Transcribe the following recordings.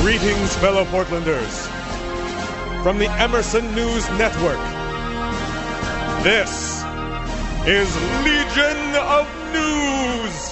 Greetings, fellow Portlanders. From the Emerson News Network, this is Legion of News.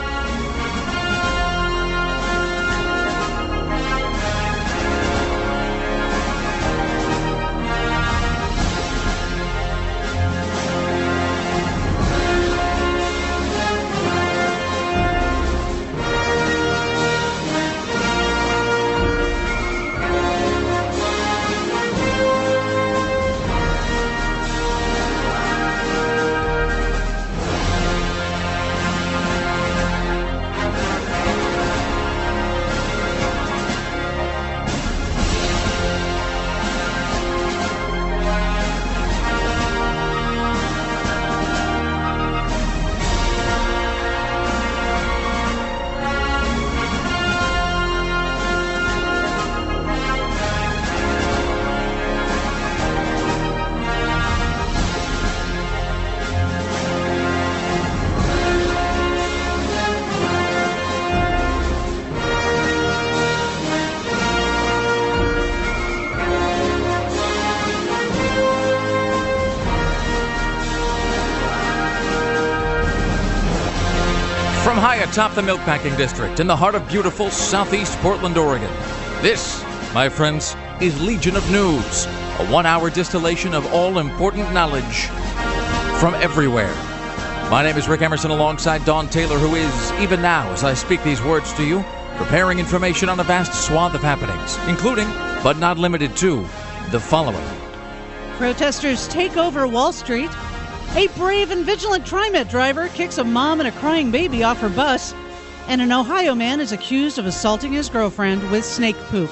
From high atop the Milkpacking District in the heart of beautiful southeast Portland, Oregon, this, my friends, is Legion of News, a one-hour distillation of all important knowledge from everywhere. My name is Rick Emerson alongside Dawn Taylor, who is, even now as I speak these words to you, preparing information on a vast swath of happenings, including, but not limited to, the following. Protesters take over Wall Street. A brave and vigilant TriMet driver kicks a mom and a crying baby off her bus. And an Ohio man is accused of assaulting his girlfriend with snake poop.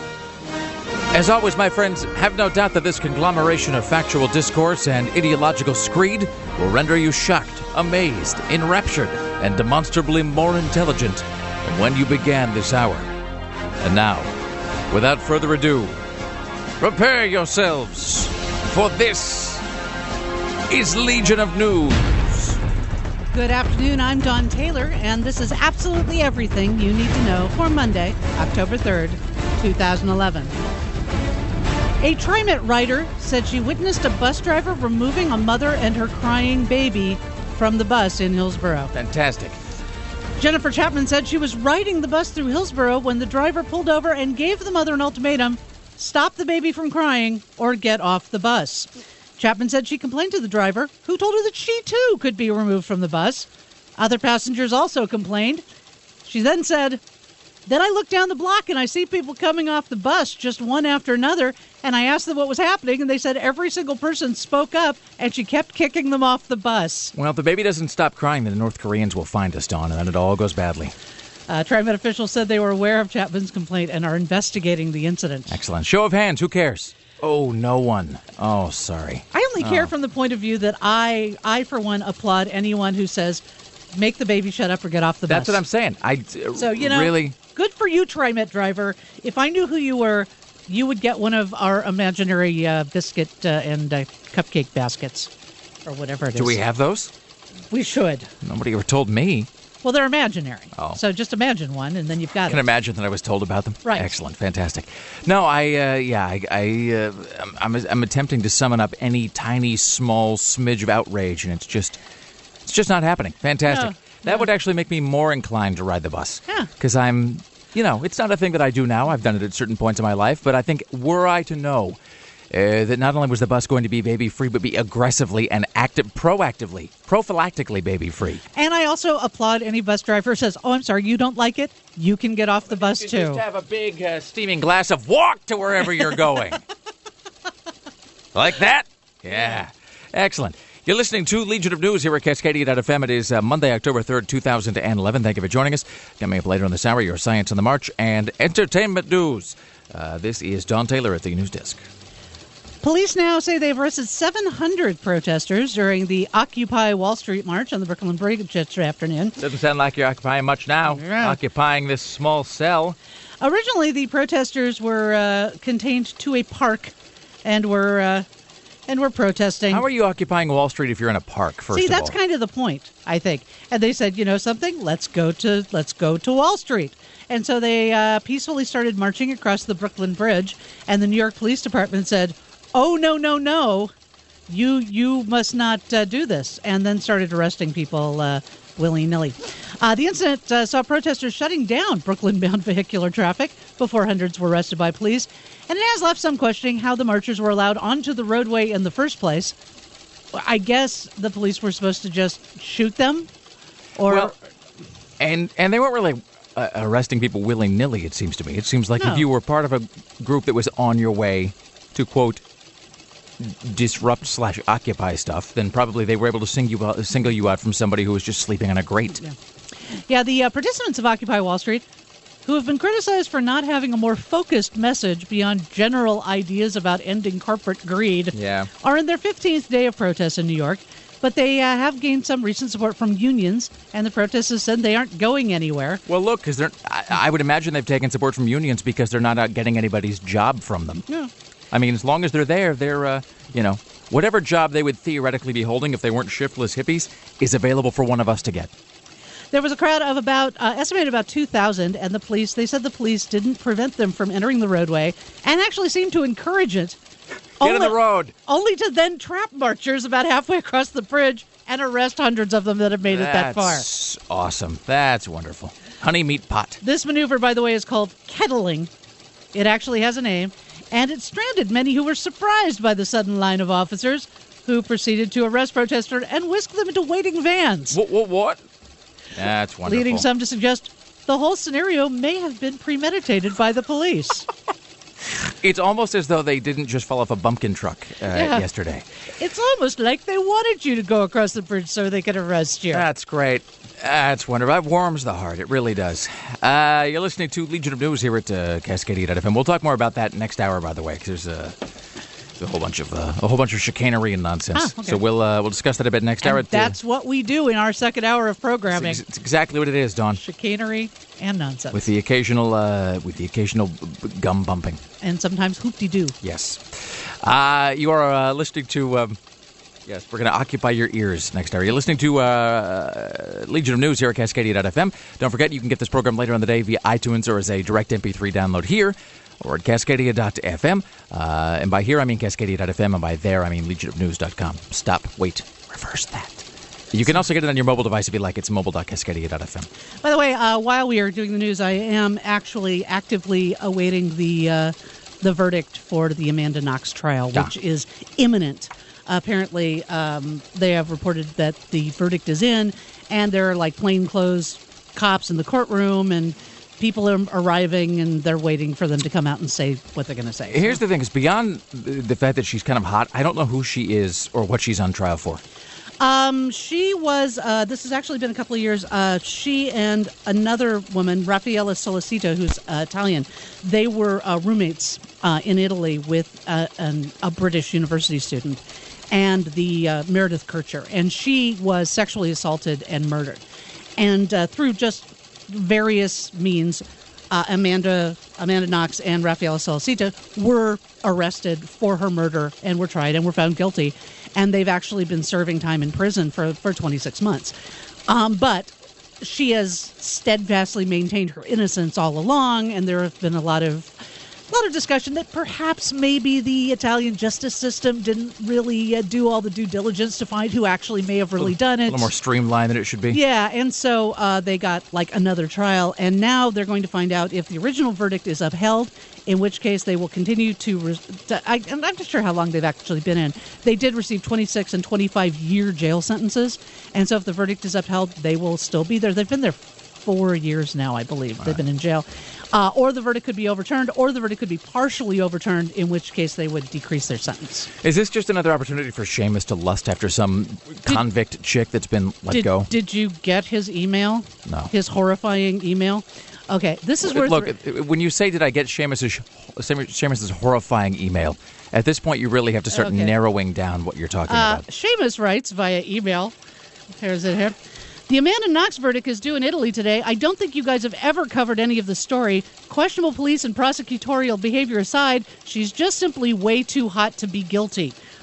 As always, my friends, have no doubt that this conglomeration of factual discourse and ideological screed will render you shocked, amazed, enraptured, and demonstrably more intelligent than when you began this hour. And now, without further ado, prepare yourselves, for this is Legion of News. Good afternoon, I'm Dawn Taylor, and this is absolutely everything you need to know for Monday, October 3rd, 2011. A TriMet rider said she witnessed a bus driver removing a mother and her crying baby from the bus in Hillsborough. Fantastic. Jennifer Chapman said she was riding the bus through Hillsborough when the driver pulled over and gave the mother an ultimatum: stop the baby from crying or get off the bus. Chapman said she complained to the driver, who told her that she, too, could be removed from the bus. Other passengers also complained. She then said, "Then I look down the block and I see people coming off the bus just one after another, and I asked them what was happening, and they said every single person spoke up, and she kept kicking them off the bus." Well, if the baby doesn't stop crying, then the North Koreans will find us, Dawn, and then it all goes badly. TriMet officials said they were aware of Chapman's complaint and are investigating the incident. Excellent. Show of hands. Who cares? Oh, no one. Oh, sorry. I only care from the point of view that I, for one, applaud anyone who says, make the baby shut up or get off the bus. That's what I'm saying. So, really? Good for you, TriMet driver. If I knew who you were, you would get one of our imaginary biscuit and cupcake baskets, or whatever it is. Do we have those? We should. Nobody ever told me. Well, they're imaginary. Oh. So just imagine one, and then you've got it. I can imagine that I was told about them. Right. Excellent. Fantastic. No, I'm attempting to summon up any tiny, small smidge of outrage, and it's just not happening. Fantastic. That would actually make me more inclined to ride the bus. Yeah. Because it's not a thing that I do now. I've done it at certain points in my life, but I think were I to know that not only was the bus going to be baby-free, but be aggressively and prophylactically baby-free. And I also applaud any bus driver who says, "Oh, I'm sorry, you don't like it? You can get off the bus, too." Just have a big steaming glass of walk to wherever you're going. Like that? Yeah. Excellent. You're listening to Legion of News here at Cascadia.fm. It is Monday, October 3rd, 2011. Thank you for joining us. Coming up later in this hour, your Science on the March and Entertainment News. This is Dawn Taylor at the News Desk. Police now say they've arrested 700 protesters during the Occupy Wall Street March on the Brooklyn Bridge this afternoon. Doesn't sound like you're occupying much now. Yeah. Occupying this small cell. Originally, the protesters were contained to a park and were and were protesting. How are you occupying Wall Street if you're in a park, first of all? See, that's kind of the point, I think. And they said, you know something? Let's go to Wall Street. And so they peacefully started marching across the Brooklyn Bridge, and the New York Police Department said, "Oh, no. You must not do this," and then started arresting people willy-nilly. The incident saw protesters shutting down Brooklyn-bound vehicular traffic before hundreds were arrested by police, and it has left some questioning how the marchers were allowed onto the roadway in the first place. I guess the police were supposed to just shoot them, or well, and they weren't really arresting people willy-nilly. It seems to me. It seems like if you were part of a group that was on your way to quote disrupt/occupy stuff, then probably they were able to single you out from somebody who was just sleeping on a grate. Yeah, the participants of Occupy Wall Street, who have been criticized for not having a more focused message beyond general ideas about ending corporate greed, are in their 15th day of protest in New York. But they have gained some recent support from unions, and the protesters said they aren't going anywhere. Well, look, because I would imagine they've taken support from unions because they're not out getting anybody's job from them. Yeah. I mean, as long as they're there, they're, whatever job they would theoretically be holding if they weren't shiftless hippies is available for one of us to get. There was a crowd of estimated about 2,000, and they said the police didn't prevent them from entering the roadway and actually seemed to encourage it. Get in the road. Only to then trap marchers about halfway across the bridge and arrest hundreds of them that have made it that far. That's awesome. That's wonderful. Honey meat pot. This maneuver, by the way, is called kettling. It actually has a name, and it stranded many who were surprised by the sudden line of officers who proceeded to arrest protesters and whisk them into waiting vans. What? That's wonderful. Leading some to suggest the whole scenario may have been premeditated by the police. It's almost as though they didn't just fall off a bumpkin truck yesterday. It's almost like they wanted you to go across the bridge so they could arrest you. That's great. That's wonderful. That warms the heart. It really does. You're listening to Legion of News here at Cascadia.fm. We'll talk more about that next hour, by the way, because there's a whole bunch of chicanery and nonsense. Okay. So we'll discuss that a bit next hour. That's what we do in our second hour of programming. It's exactly what it is, Dawn. Chicanery and nonsense. With the occasional gum bumping. And sometimes hoop-de-doo. Yes. You are listening to... Yes, we're going to occupy your ears next hour. You're listening to Legion of News here at Cascadia.fm. Don't forget, you can get this program later on the day via iTunes or as a direct MP3 download here or at Cascadia.fm. And by here, I mean Cascadia.fm, and by there, I mean legionofnews.com. Stop, wait, reverse that. You can also get it on your mobile device if you like. It's mobile.cascadia.fm. By the way, while we are doing the news, I am actually actively awaiting the verdict for the Amanda Knox trial, which is imminent. Apparently, they have reported that the verdict is in, and there are like plainclothes cops in the courtroom, and people are arriving, and they're waiting for them to come out and say what they're going to say. Here's the thing: is beyond the fact that she's kind of hot, I don't know who she is or what she's on trial for. She was, this has actually been a couple of years, she and another woman, Raffaella Solicito, who's Italian, they were roommates in Italy with a British university student, and the Meredith Kircher, and she was sexually assaulted and murdered. And through just various means, Amanda Knox and Raffaella Solicito were arrested for her murder and were tried and were found guilty. And they've actually been serving time in prison for 26 months. But she has steadfastly maintained her innocence all along, and there have been a lot of discussion that perhaps maybe the Italian justice system didn't really do all the due diligence to find who actually may have really done it. A little more streamlined than it should be. Yeah, and so they got like another trial, and now they're going to find out if the original verdict is upheld, in which case they will continue I'm not sure how long they've actually been in. They did receive 26 and 25-year jail sentences, and so if the verdict is upheld, they will still be there. They've been there 4 years now, I believe. They've been in jail. Or the verdict could be overturned, or the verdict could be partially overturned, in which case they would decrease their sentence. Is this just another opportunity for Seamus to lust after some convict chick that's been let go? Did you get his email? No. His horrifying email? Okay, this is where... Look, when you say, did I get Seamus's horrifying email, at this point you really have to start narrowing down what you're talking about. Seamus writes via email. Here's it here. The Amanda Knox verdict is due in Italy today. I don't think you guys have ever covered any of the story. Questionable police and prosecutorial behavior aside, she's just simply way too hot to be guilty.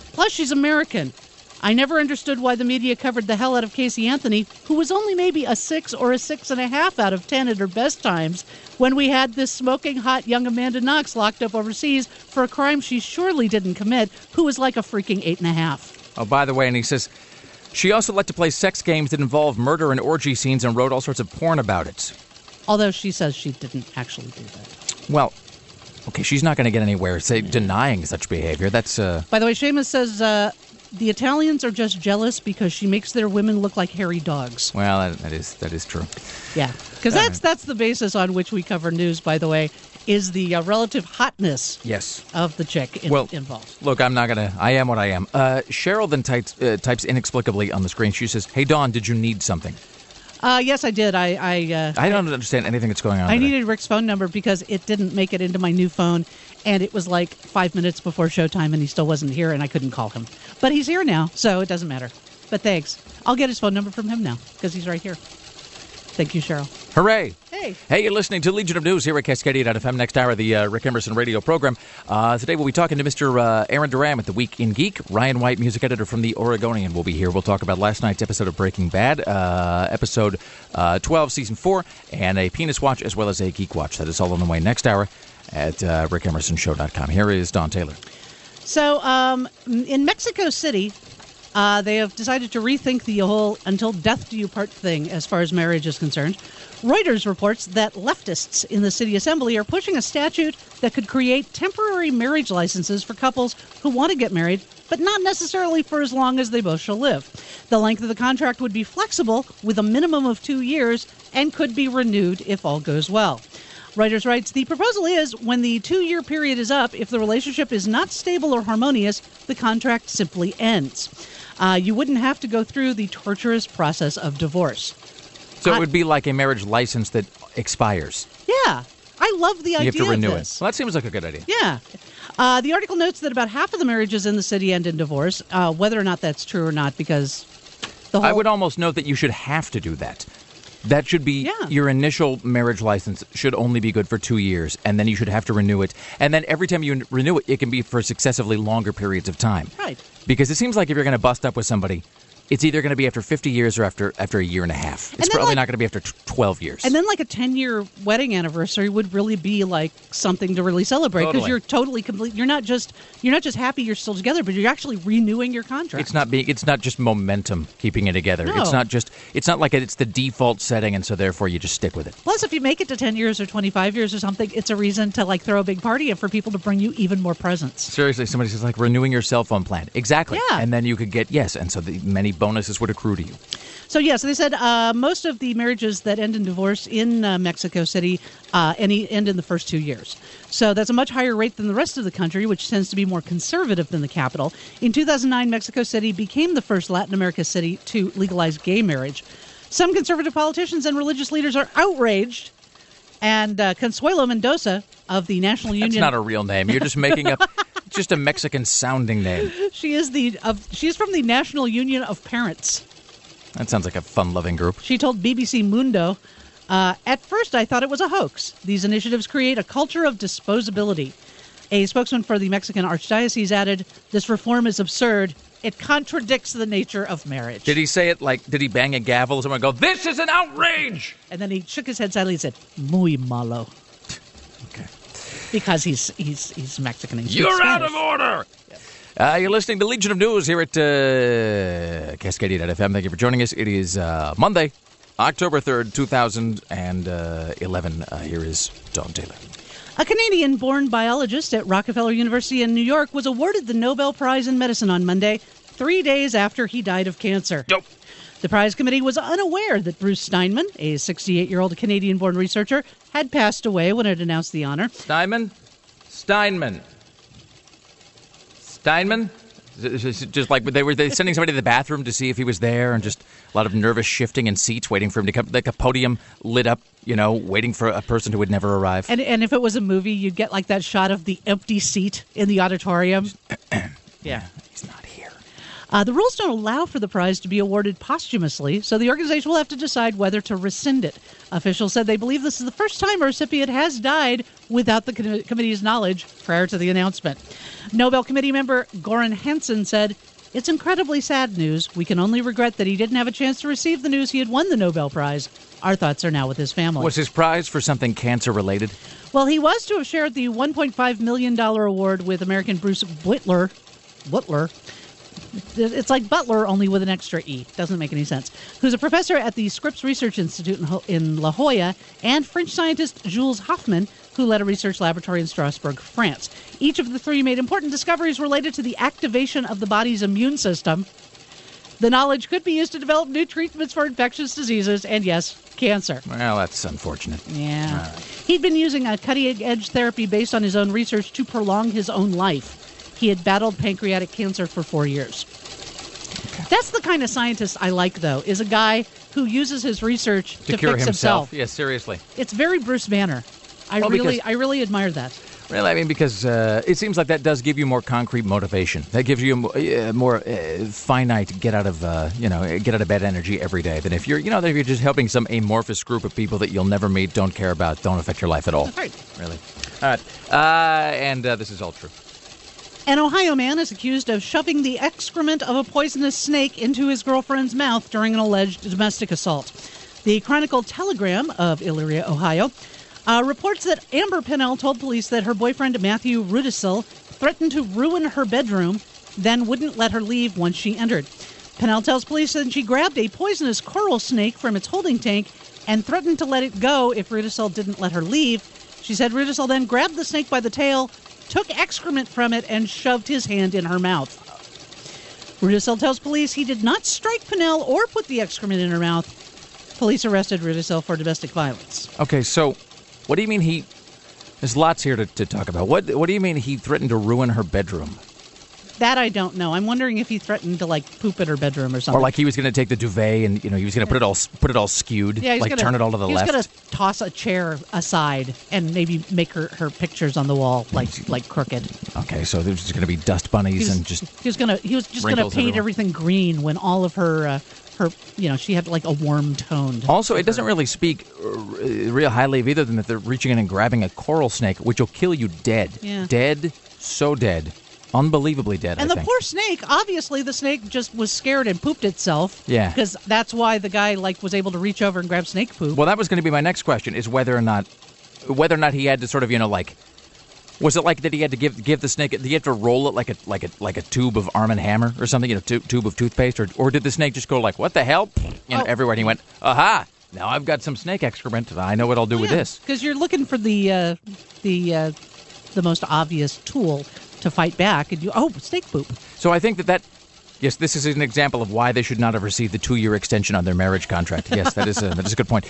Plus, she's American. I never understood why the media covered the hell out of Casey Anthony, who was only maybe a 6 or a 6.5 out of 10 at her best times, when we had this smoking hot young Amanda Knox locked up overseas for a crime she surely didn't commit, who was like a freaking 8.5. Oh, by the way, and he says, she also liked to play sex games that involve murder and orgy scenes and wrote all sorts of porn about it. Although she says she didn't actually do that. Well, okay, she's not going to get anywhere denying such behavior. That's By the way, Seamus says the Italians are just jealous because she makes their women look like hairy dogs. Well, that is true. Yeah, because that's the basis on which we cover news, by the way, is the relative hotness of the chick involved. Look, I'm not going to... I am what I am. Cheryl then types inexplicably on the screen. She says, hey, Dawn, did you need something? Yes, I did. I don't understand anything that's going on. I needed Rick's phone number because it didn't make it into my new phone, and it was like 5 minutes before showtime, and he still wasn't here, and I couldn't call him. But he's here now, so it doesn't matter. But thanks. I'll get his phone number from him now because he's right here. Thank you, Cheryl. Hooray. Hey, you're listening to Legion of News here at Cascadia.fm. Next hour, the Rick Emerson radio program. Today we'll be talking to Mr. Aaron Duran at the Week in Geek. Ryan White, music editor from The Oregonian, will be here. We'll talk about last night's episode of Breaking Bad, episode 12, season 4, and a penis watch as well as a geek watch. That is all on the way next hour at rickemersonshow.com. Here is Don Taylor. So in Mexico City, they have decided to rethink the whole until death do you part thing as far as marriage is concerned. Reuters reports that leftists in the city assembly are pushing a statute that could create temporary marriage licenses for couples who want to get married, but not necessarily for as long as they both shall live. The length of the contract would be flexible with a minimum of 2 years and could be renewed if all goes well. Reuters writes, the proposal is when the 2-year period is up, if the relationship is not stable or harmonious, the contract simply ends. You wouldn't have to go through the torturous process of divorce. So it would be like a marriage license that expires. Yeah. I love the idea of this. You have to renew it. Well, that seems like a good idea. Yeah. The article notes that about half of the marriages in the city end in divorce, whether or not that's true or not, because the whole... I would almost note that you should have to do that. That should be your initial marriage license should only be good for 2 years, and then you should have to renew it. And then every time you renew it, it can be for successively longer periods of time. Right. Because it seems like if you're going to bust up with somebody, it's either going to be after 50 years or after a year and a half. It's probably not going to be after 12 years. And then like a 10-year wedding anniversary would really be like something to really celebrate because you're totally complete. You're not just happy you're still together, but you're actually renewing your contract. It's not just momentum keeping it together. No. It's not like it's the default setting and so therefore you just stick with it. Plus, if you make it to 10 years or 25 years or something, it's a reason to like throw a big party and for people to bring you even more presents. Seriously, somebody says like renewing your cell phone plan. Exactly. Yeah. And then you could get and so the many bonuses would accrue to you. So they said most of the marriages that end in divorce in Mexico City end in the first 2 years. So that's a much higher rate than the rest of the country, which tends to be more conservative than the capital. In 2009, Mexico City became the first Latin America city to legalize gay marriage. Some conservative politicians and religious leaders are outraged. And Consuelo Mendoza of the National Union... That's not a real name. You're just making up just a Mexican-sounding name. She's from the National Union of Parents. That sounds like a fun-loving group. She told BBC Mundo, at first I thought it was a hoax. These initiatives create a culture of disposability. A spokesman for the Mexican Archdiocese added, this reform is absurd. It contradicts the nature of marriage. Did he say it did he bang a gavel? Someone go, this is an outrage! And then he shook his head sadly and said, muy malo. Okay. Because he's Mexican. And You're out of order! You're listening to Legion of News here at Cascadia.fm. Thank you for joining us. It is Monday, October 3rd, 2011. Here is Don Taylor. A Canadian-born biologist at Rockefeller University in New York was awarded the Nobel Prize in Medicine on Monday, 3 days after he died of cancer. Nope. The prize committee was unaware that Bruce Steinman, a 68-year-old Canadian-born researcher, had passed away when it announced the honor. Steinman? Just like they were sending somebody to the bathroom to see if he was there, and just a lot of nervous shifting in seats, waiting for him to come, like a podium lit up, waiting for a person who would never arrive. And if it was a movie, you'd get like that shot of the empty seat in the auditorium. Yeah, he's not here. The rules don't allow for the prize to be awarded posthumously, so the organization will have to decide whether to rescind it. Officials said they believe this is the first time a recipient has died without the committee's knowledge prior to the announcement. Nobel Committee member Goran Hansen said, "It's incredibly sad news. We can only regret that he didn't have a chance to receive the news he had won the Nobel Prize. Our thoughts are now with his family." Was his prize for something cancer-related? Well, he was to have shared the $1.5 million award with American Bruce Butler. It's like Butler, only with an extra E. Doesn't make any sense. Who's a professor at the Scripps Research Institute in La Jolla, and French scientist Jules Hoffman, who led a research laboratory in Strasbourg, France. Each of the three made important discoveries related to the activation of the body's immune system. The knowledge could be used to develop new treatments for infectious diseases and, yes, cancer. Well, that's unfortunate. Yeah. Right. He'd been using a cutting-edge therapy based on his own research to prolong his own life. He had battled pancreatic cancer for 4 years. Okay. That's the kind of scientist I like, though, is a guy who uses his research to cure fix himself. Yes, seriously. It's very Bruce Banner. I really admire that. Really, I mean, because it seems like that does give you more concrete motivation. That gives you more finite get out of bed energy every day than if you're just helping some amorphous group of people that you'll never meet, don't care about, don't affect your life at all. That's right. Really. All right. And this is all true. An Ohio man is accused of shoving the excrement of a poisonous snake into his girlfriend's mouth during an alleged domestic assault. The Chronicle Telegram of Elyria, Ohio, reports that Amber Pinnell told police that her boyfriend Matthew Rudisil threatened to ruin her bedroom, then wouldn't let her leave once she entered. Pinnell tells police that she grabbed a poisonous coral snake from its holding tank and threatened to let it go if Rudisil didn't let her leave. She said Rudisil then grabbed the snake by the tail, took excrement from it, and shoved his hand in her mouth. Rudisil tells police he did not strike Pinnell or put the excrement in her mouth. Police arrested Rudisil for domestic violence. Okay, so what do you mean there's lots here to talk about. What do you mean he threatened to ruin her bedroom? That I don't know. I'm wondering if he threatened to poop in her bedroom or something. Or he was going to take the duvet and he was going to put it all skewed, turn it all to the left. He was going to toss a chair aside and maybe make her pictures on the wall like crooked. Okay, so there's just going to be dust bunnies he was just going to paint everything green when all of her she had a warm tone. Also, it doesn't really speak real highly of either of them that they're reaching in and grabbing a coral snake, which will kill you dead. Yeah. Dead, so dead. Unbelievably dead, and the poor snake, obviously the snake just was scared and pooped itself. Yeah. Because that's why the guy was able to reach over and grab snake poop. Well, that was going to be my next question, is whether or not he had to sort of, was it like that he had to give the snake, did he have to roll it like a tube of Arm & Hammer or something, tube of toothpaste, or did the snake just go what the hell, everywhere, and he went, aha, now I've got some snake excrement, I know what I'll do with this. Because you're looking for the most obvious tool to fight back, and snake poop. So I think that yes, this is an example of why they should not have received the 2-year extension on their marriage contract. Yes, that is a good point.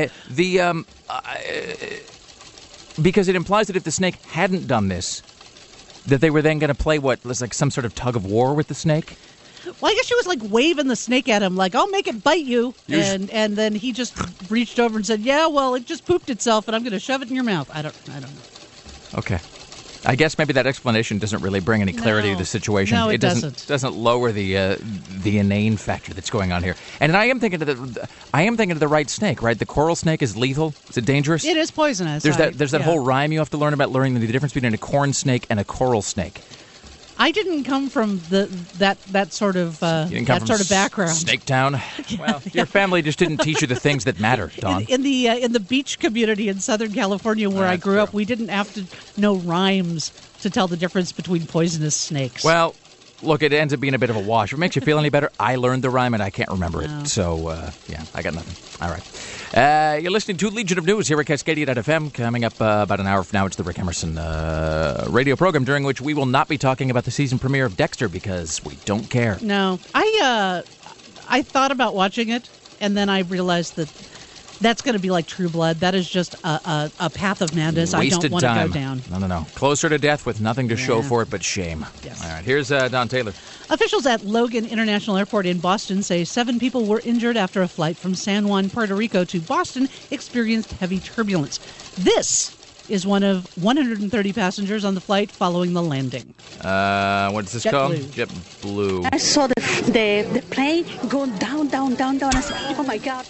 Because it implies that if the snake hadn't done this, that they were then going to play some sort of tug of war with the snake. Well, I guess she was waving the snake at him, I'll make it bite you, and then he just reached over and said, yeah, well, it just pooped itself, and I'm going to shove it in your mouth. I don't know. Okay. I guess maybe that explanation doesn't really bring any clarity to the situation. No, it doesn't lower the inane factor that's going on here. And I am thinking of the right snake, right? The coral snake is lethal. Is it dangerous? It is poisonous. There's that whole rhyme you have to learn about learning the difference between a corn snake and a coral snake. I didn't come from that sort of background. Snake Town. Well, your family just didn't teach you the things that matter, Dawn. In the beach community in Southern California where I grew up, we didn't have to know rhymes to tell the difference between poisonous snakes. Well, look, it ends up being a bit of a wash. If it makes you feel any better, I learned the rhyme and I can't remember it. So, I got nothing. All right. You're listening to Legion of News here at Cascadia.fm. Coming up about an hour from now, it's the Rick Emerson radio program, during which we will not be talking about the season premiere of Dexter because we don't care. No. I thought about watching it, and then I realized that that's going to be like True Blood. That is just a path of madness. Wasted I don't want to go down. No. Closer to death with nothing to show for it but shame. Yes. All right, here's Don Taylor. Officials at Logan International Airport in Boston say 7 people were injured after a flight from San Juan, Puerto Rico to Boston experienced heavy turbulence. This is one of 130 passengers on the flight following the landing. What is this called? JetBlue. JetBlue. I saw the plane going down. I said, oh my God.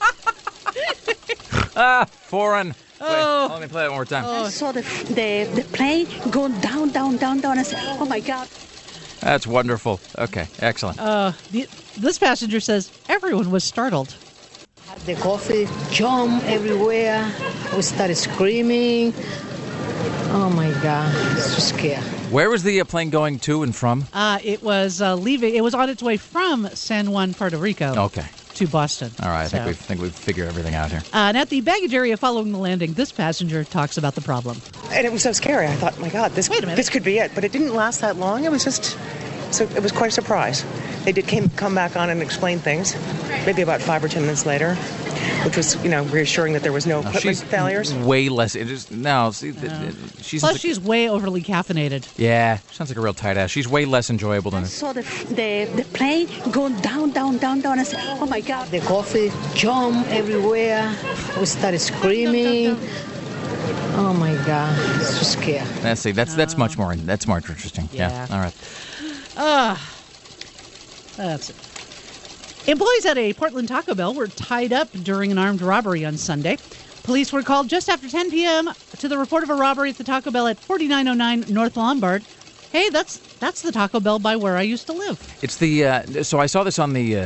Foreign. Oh. Wait, let me play it one more time. I saw the plane going down. I said, oh my God. That's wonderful. Okay, excellent. This passenger says everyone was startled. The coffee jump everywhere. We started screaming. Oh my God, so scared. Where was the plane going to and from? It was leaving. It was on its way from San Juan, Puerto Rico. Okay. To Boston. All right, I think we've figured everything out here. And at the baggage area following the landing, this passenger talks about the problem. And it was so scary. I thought, my God, this could be it. But it didn't last that long. It was just, so it was quite a surprise. They did come back on and explain things, maybe about 5 or 10 minutes later, which was, reassuring that there was no equipment failures. Way less. It is no. See, Plus, she's way overly caffeinated. Yeah, sounds like a real tight ass. She's way less enjoyable than. I saw the plane going down. I said, oh my God. The coffee jump everywhere. We started screaming. Oh my God, so scared. That's much more. That's more interesting. Yeah. All right. That's it. Employees at a Portland Taco Bell were tied up during an armed robbery on Sunday. Police were called just after 10 p.m. to the report of a robbery at the Taco Bell at 4909 North Lombard. Hey, that's the Taco Bell by where I used to live. It's the so I saw this on the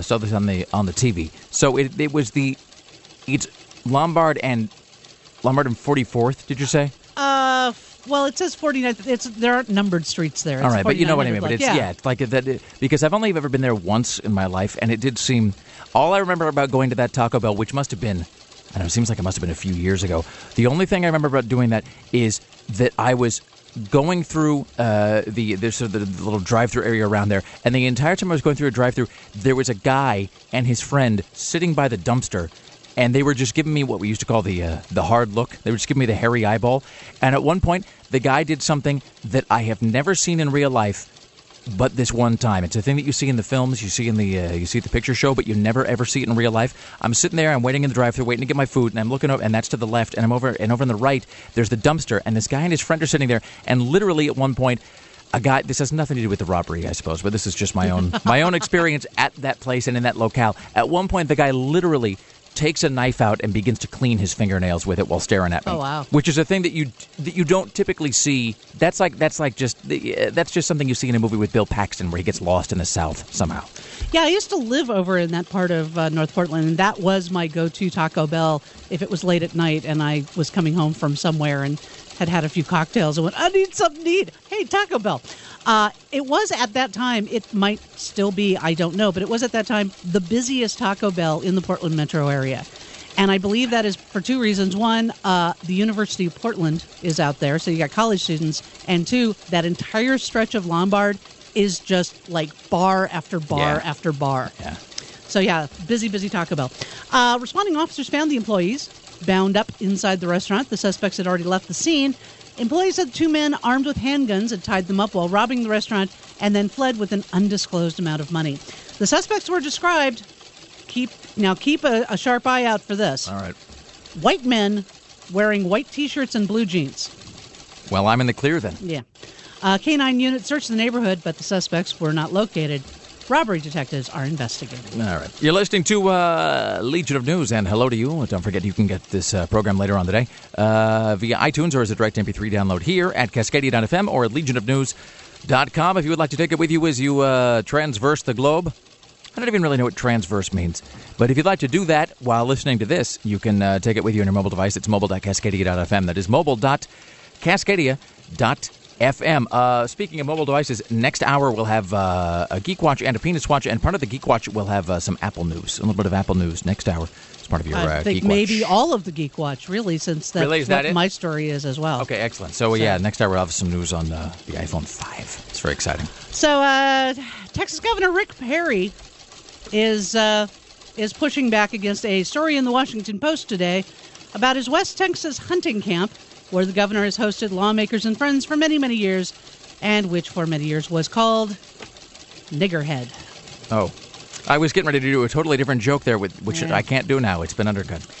TV. So it's Lombard and 44th. Did you say? Well, it says 49th. There aren't numbered streets there. All right, but you know what I mean. But it's like that because I've only ever been there once in my life, and it did seem. All I remember about going to that Taco Bell, which must have been, I don't know, it seems like it must have been a few years ago. The only thing I remember about doing that is that I was going through the little drive-through area around there, and the entire time I was going through a drive-through, there was a guy and his friend sitting by the dumpster. And they were just giving me what we used to call the hard look. They were just giving me the hairy eyeball. And at one point, the guy did something that I have never seen in real life, but this one time. It's a thing that you see in the films, you see at the picture show, but you never ever see it in real life. I'm sitting there, I'm waiting in the drive-thru, waiting to get my food, and I'm looking up, and that's to the left, and over on the right, there's the dumpster, and this guy and his friend are sitting there, and literally at one point, a guy. This has nothing to do with the robbery, I suppose, but this is just my own experience at that place and in that locale. At one point, the guy literally takes a knife out and begins to clean his fingernails with it while staring at me. Oh wow! Which is a thing that you don't typically see. That's just something you see in a movie with Bill Paxton where he gets lost in the South somehow. Yeah, I used to live over in that part of North Portland, and that was my go-to Taco Bell if it was late at night and I was coming home from somewhere and had a few cocktails and went, I need something to eat. Hey, Taco Bell. It was at that time, it might still be, I don't know, but it was at that time the busiest Taco Bell in the Portland metro area. And I believe that is for two reasons. One, the University of Portland is out there, so you got college students. And two, that entire stretch of Lombard is just like bar after bar after bar. Yeah. So yeah, busy Taco Bell. Responding officers found the employees bound up inside the restaurant. The suspects had already left the scene. Employees said 2 men armed with handguns had tied them up while robbing the restaurant and then fled with an undisclosed amount of money. The suspects were described. Keep a sharp eye out for this. All right. White men wearing white T-shirts and blue jeans. Well, I'm in the clear then. Yeah. K-9 unit searched the neighborhood, but the suspects were not located. Robbery detectives are investigating. All right. You're listening to Legion of News, and hello to you. Don't forget you can get this program later on today via iTunes or as a direct MP3 download here at Cascadia.fm or at legionofnews.com. If you would like to take it with you as you transverse the globe. I don't even really know what transverse means. But if you'd like to do that while listening to this, you can take it with you on your mobile device. It's mobile.cascadia.fm. That is mobile.cascadia.fm. Speaking of mobile devices, next hour we'll have a Geek Watch and a Penis Watch, and part of the Geek Watch will have some Apple news, a little bit of Apple news next hour. It's part of your I think Geek maybe Watch. all of the Geek Watch, really, since that's really? Is that what my story is as well. Okay, excellent. So yeah, next hour we'll have some news on the iPhone 5. It's very exciting. So Texas Governor Rick Perry is pushing back against a story in the Washington Post today about his West Texas hunting camp, where the governor has hosted lawmakers and friends for many, many years, and which for many years was called Niggerhead. Oh. I was getting ready to do a totally different joke there, which I can't do now. It's been undercut.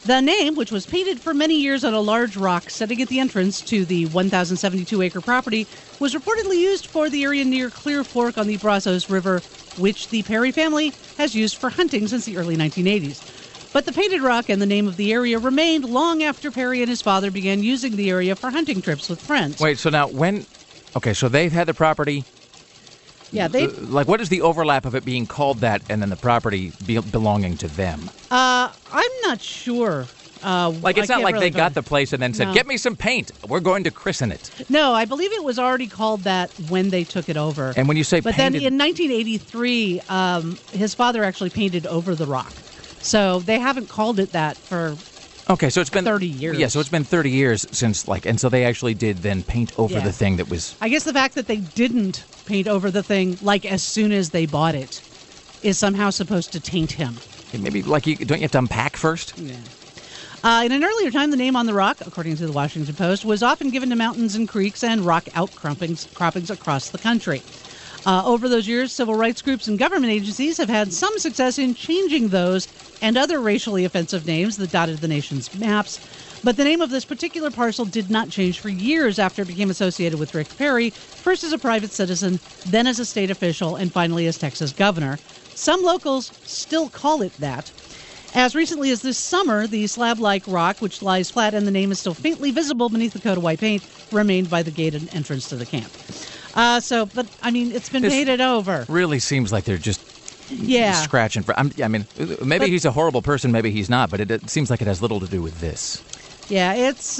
The name, which was painted for many years on a large rock sitting at the entrance to the 1,072-acre property, was reportedly used for the area near Clear Fork on the Brazos River, which the Perry family has used for hunting since the early 1980s. But the painted rock and the name of the area remained long after Perry and his father began using the area for hunting trips with friends. Wait, so now okay, so they've had the property. Yeah, they what is the overlap of it being called that and then the property belonging to them? I'm not sure. It's not like they got the place and then said, "Get me some paint. We're going to christen it." No, I believe it was already called that when they took it over. And when you say but painted... then in 1983, his father actually painted over the rock. So they haven't called it that for Okay, so it's been 30 years. Yeah, so it's been 30 years since, and so they actually did then paint over the thing that was... I guess the fact that they didn't paint over the thing, as soon as they bought it, is somehow supposed to taint him. Maybe, don't you have to unpack first? Yeah. In an earlier time, the name on the rock, according to the Washington Post, was often given to mountains and creeks and rock outcroppings across the country. Over those years, civil rights groups and government agencies have had some success in changing those and other racially offensive names that dotted the nation's maps. But the name of this particular parcel did not change for years after it became associated with Rick Perry, first as a private citizen, then as a state official, and finally as Texas governor. Some locals still call it that. As recently as this summer, the slab-like rock, which lies flat and the name is still faintly visible beneath the coat of white paint, remained by the gated entrance to the camp. It's been painted over. Really seems like they're just scratching for... maybe he's a horrible person, maybe he's not, but it seems like it has little to do with this. Yeah, it's,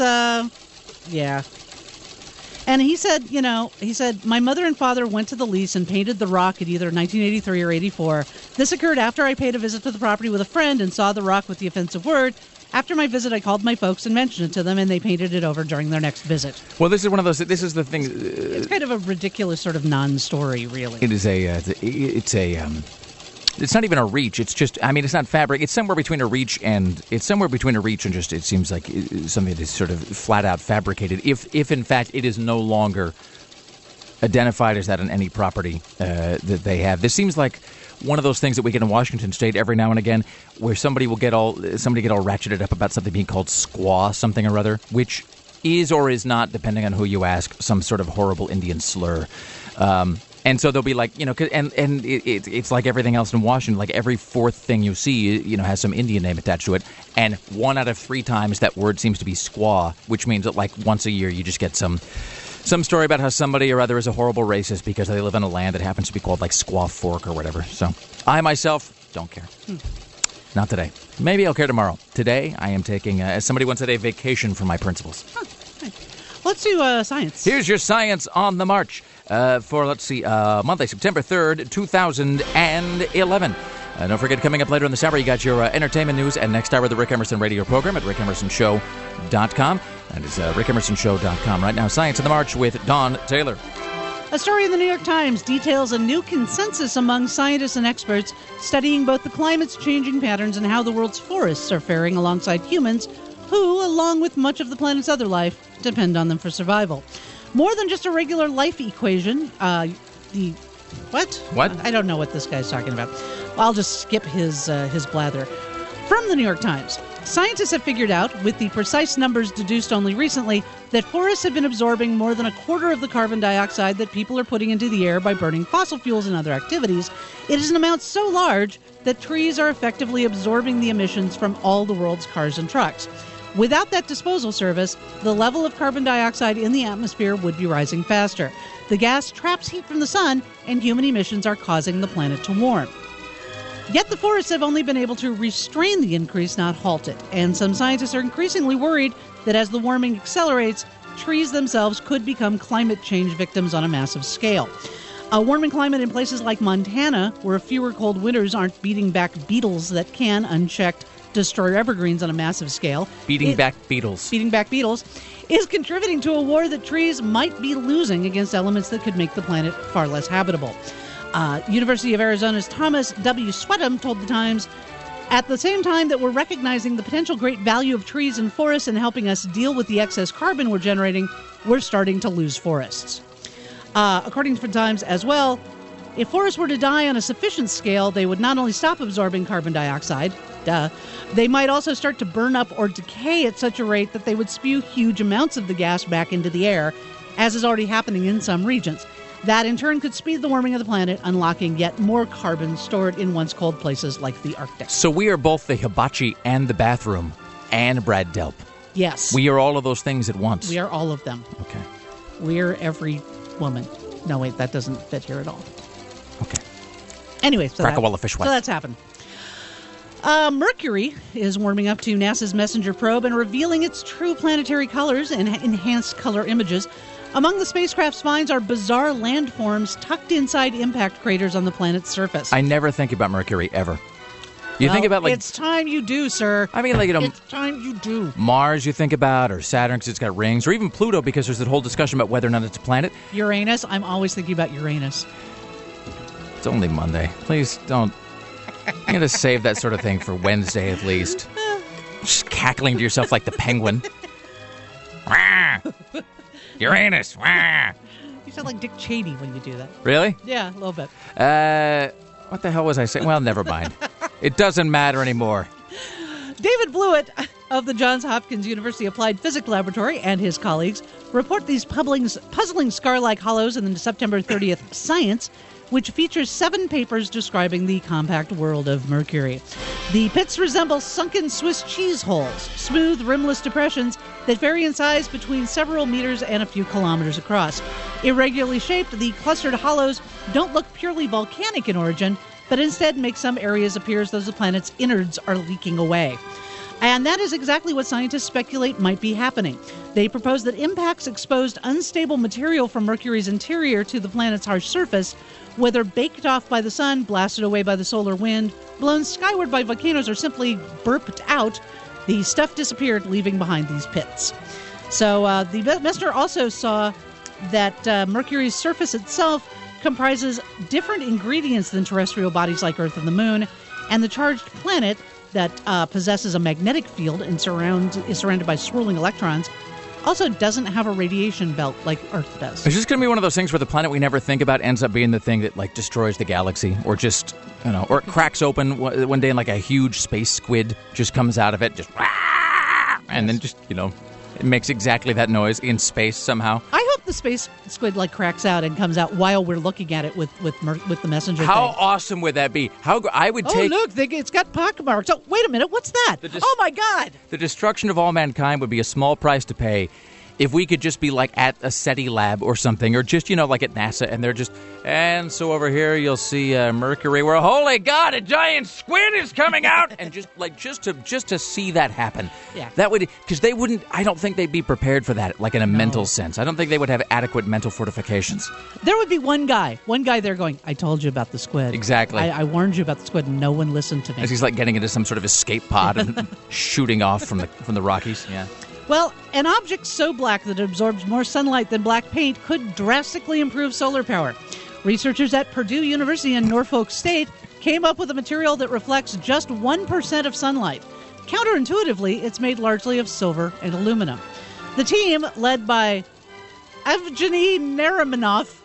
And he said, my mother and father went to the lease and painted the rock at either 1983 or 84. This occurred after I paid a visit to the property with a friend and saw the rock with the offensive word. After my visit, I called my folks and mentioned it to them, and they painted it over during their next visit. Well, this is one of those... This is the thing... it's kind of a ridiculous sort of non-story, really. It is it's not even a reach. It's just... it's not fabric. It's somewhere between a reach and... just... It seems like something that is sort of flat-out fabricated. If in fact, it is no longer identified as that on any property that they have. This seems like one of those things that we get in Washington State every now and again, where somebody get all ratcheted up about something being called squaw something or other, which is or is not, depending on who you ask, some sort of horrible Indian slur. And so they'll be like, it's like everything else in Washington. Like every fourth thing you see, has some Indian name attached to it. And 1 out of 3 times that word seems to be squaw, which means that once a year you just get some story about how somebody or other is a horrible racist because they live in a land that happens to be called Squaw Fork or whatever. So I myself don't care. Not today. Maybe I'll care tomorrow. Today I am taking, as somebody once said, a vacation from my principles. Let's do science. Here's your science on the march for, Monday, September 3rd, 2011. Don't forget, coming up later in this hour, you got your entertainment news and next hour, the Rick Emerson radio program at rickemersonshow.com. That is rickemersonshow.com. Right now, Science on the March with Dawn Taylor. A story in the New York Times details a new consensus among scientists and experts studying both the climate's changing patterns and how the world's forests are faring alongside humans who, along with much of the planet's other life, depend on them for survival. More than just a regular life equation, What? I don't know what this guy's talking about. I'll just skip his blather. From the New York Times, scientists have figured out, with the precise numbers deduced only recently, that forests have been absorbing more than a quarter of the carbon dioxide that people are putting into the air by burning fossil fuels and other activities. It is an amount so large that trees are effectively absorbing the emissions from all the world's cars and trucks. Without that disposal service, the level of carbon dioxide in the atmosphere would be rising faster. The gas traps heat from the sun, and human emissions are causing the planet to warm. Yet the forests have only been able to restrain the increase, not halt it. And some scientists are increasingly worried that as the warming accelerates, trees themselves could become climate change victims on a massive scale. A warming climate in places like Montana, where fewer cold winters aren't beating back beetles that can, unchecked, destroy evergreens on a massive scale. Beating back beetles, is contributing to a war that trees might be losing against elements that could make the planet far less habitable. University of Arizona's Thomas W. Sweatham told the Times, at the same time that we're recognizing the potential great value of trees and forests and helping us deal with the excess carbon we're generating, we're starting to lose forests. According to the Times as well, if forests were to die on a sufficient scale, they would not only stop absorbing carbon dioxide, Duh. They might also start to burn up or decay at such a rate that they would spew huge amounts of the gas back into the air, as is already happening in some regions. That, in turn, could speed the warming of the planet, unlocking yet more carbon stored in once cold places like the Arctic. So we are both the hibachi and the bathroom and Brad Delp. Yes. We are all of those things at once. We are all of them. Okay. We're every woman. No, wait, that doesn't fit here at all. Okay. Anyway, so, Crack-a-walla fish wife. So that's happened. Mercury is warming up to NASA's Messenger probe and revealing its true planetary colors and enhanced color images. Among the spacecraft's finds are bizarre landforms tucked inside impact craters on the planet's surface. I never think about Mercury, ever. You think about, like... It's time you do, sir. I mean, like, it's time you do. Mars you think about, or Saturn because it's got rings, or even Pluto because there's that whole discussion about whether or not it's a planet. Uranus. I'm always thinking about Uranus. It's only Monday. Please don't... I'm going to save that sort of thing for Wednesday at least. Just cackling to yourself like the penguin. Uranus. You sound like Dick Cheney when you do that. Really? Yeah, a little bit. What the hell was I saying? Well, never mind. It doesn't matter anymore. David Blewett of the Johns Hopkins University Applied Physics Laboratory and his colleagues report these puzzling scar-like hollows in the September 30th Science, which features 7 papers describing the compact world of Mercury. The pits resemble sunken Swiss cheese holes, smooth, rimless depressions that vary in size between several meters and a few kilometers across. Irregularly shaped, the clustered hollows don't look purely volcanic in origin, but instead make some areas appear as though the planet's innards are leaking away. And that is exactly what scientists speculate might be happening. They propose that impacts exposed unstable material from Mercury's interior to the planet's harsh surface, whether baked off by the sun, blasted away by the solar wind, blown skyward by volcanoes, or simply burped out, the stuff disappeared, leaving behind these pits. So the Messner also saw that Mercury's surface itself comprises different ingredients than terrestrial bodies like Earth and the Moon, and the charged planet that possesses a magnetic field and is surrounded by swirling electrons also doesn't have a radiation belt like Earth does. It's just going to be one of those things where the planet we never think about ends up being the thing that, like, destroys the galaxy, or just, or it cracks open one day and, like, a huge space squid just comes out of it, just, and then just, it makes exactly that noise in space somehow. I hope the space squid, like, cracks out and comes out while we're looking at it with the messenger How thing. awesome would that be? I would take... Oh, look, it's got pockmarks. Oh, wait a minute, what's that? Oh, my God! The destruction of all mankind would be a small price to pay if we could just be, like, at a SETI lab or something, or just, like at NASA, and they're just... And so over here you'll see Mercury, where, holy God, a giant squid is coming out! And just to see that happen. Yeah. That would... Because they wouldn't... I don't think they'd be prepared for that, like in a mental sense. I don't think they would have adequate mental fortifications. There would be one guy there going, I told you about the squid. Exactly. I warned you about the squid, and no one listened to me. As he's, like, getting into some sort of escape pod and shooting off from the Rockies. Yeah. Well, an object so black that it absorbs more sunlight than black paint could drastically improve solar power. Researchers at Purdue University in Norfolk State came up with a material that reflects just 1% of sunlight. Counterintuitively, it's made largely of silver and aluminum. The team, led by Evgeny Nerimanov,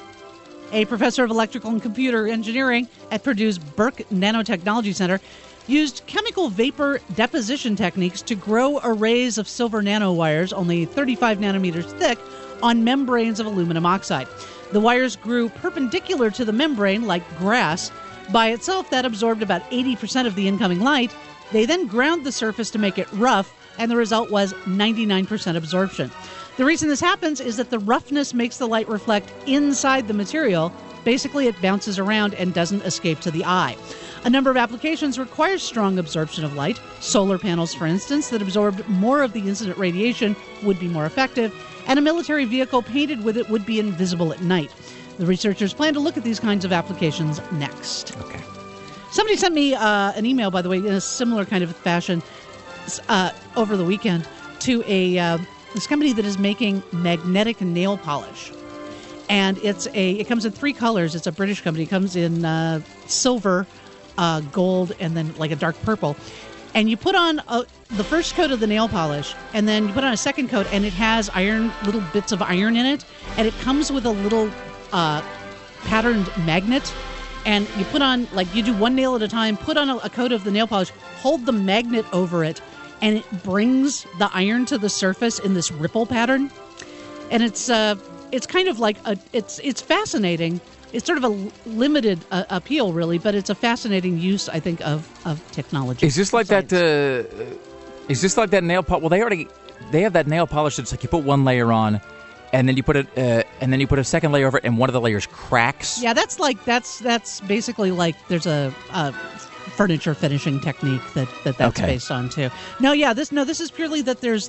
a professor of electrical and computer engineering at Purdue's Burke Nanotechnology Center, used chemical vapor deposition techniques to grow arrays of silver nanowires, only 35 nanometers thick, on membranes of aluminum oxide. The wires grew perpendicular to the membrane like grass. By itself, that absorbed about 80% of the incoming light. They then ground the surface to make it rough, and the result was 99% absorption. The reason this happens is that the roughness makes the light reflect inside the material. Basically, it bounces around and doesn't escape to the eye. A number of applications require strong absorption of light. Solar panels, for instance, that absorbed more of the incident radiation would be more effective, and a military vehicle painted with it would be invisible at night. The researchers plan to look at these kinds of applications next. Okay. Somebody sent me an email, by the way, in a similar kind of fashion over the weekend to this company that is making magnetic nail polish. And it comes in 3 colors. It's a British company. It comes in silver, gold, and then like a dark purple. And you put on the first coat of the nail polish, and then you put on a second coat, and it has little bits of iron in it. And it comes with a little patterned magnet. and you put on, like, you do one nail at a time, put on a coat of the nail polish, hold the magnet over it, and it brings the iron to the surface in this ripple pattern. And it's kind of like it's fascinating. It's sort of a limited appeal, really, but it's a fascinating use, I think, of technology. Is this like science. Is this like that nail polish? Well, they have that nail polish that's like you put one layer on, and then you put a second layer over it, and one of the layers cracks. Yeah, that's basically like there's a furniture finishing technique that's Okay. based on too. This is purely that there's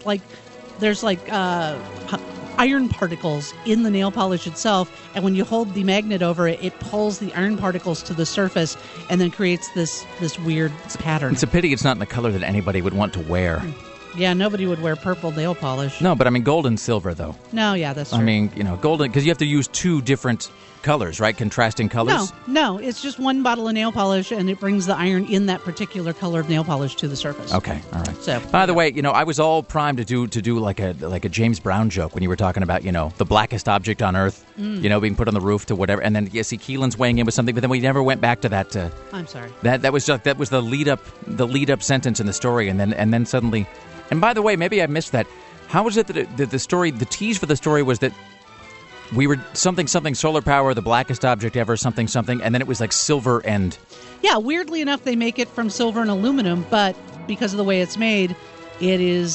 iron particles in the nail polish itself, and when you hold the magnet over it, it pulls the iron particles to the surface and then creates this weird pattern. It's a pity it's not in the color that anybody would want to wear. Yeah, nobody would wear purple nail polish. No, but I mean gold and silver, though. No, yeah, that's true. I mean, golden, because you have to use two different colors, right? Contrasting colors? No, it's just one bottle of nail polish, and it brings the iron in that particular color of nail polish to the surface. Okay, all right. So, by the way, I was all primed to do like a James Brown joke when you were talking about, the blackest object on Earth, being put on the roof to whatever, and then you see Keelan's weighing in with something, but then we never went back to that. I'm sorry. That was the lead up sentence in the story, and then suddenly. And by the way, maybe I missed that. How was it that the story, the tease for the story was that we were something solar power, the blackest object ever, something, and then it was like silver and... Yeah, weirdly enough, they make it from silver and aluminum, but because of the way it's made, it is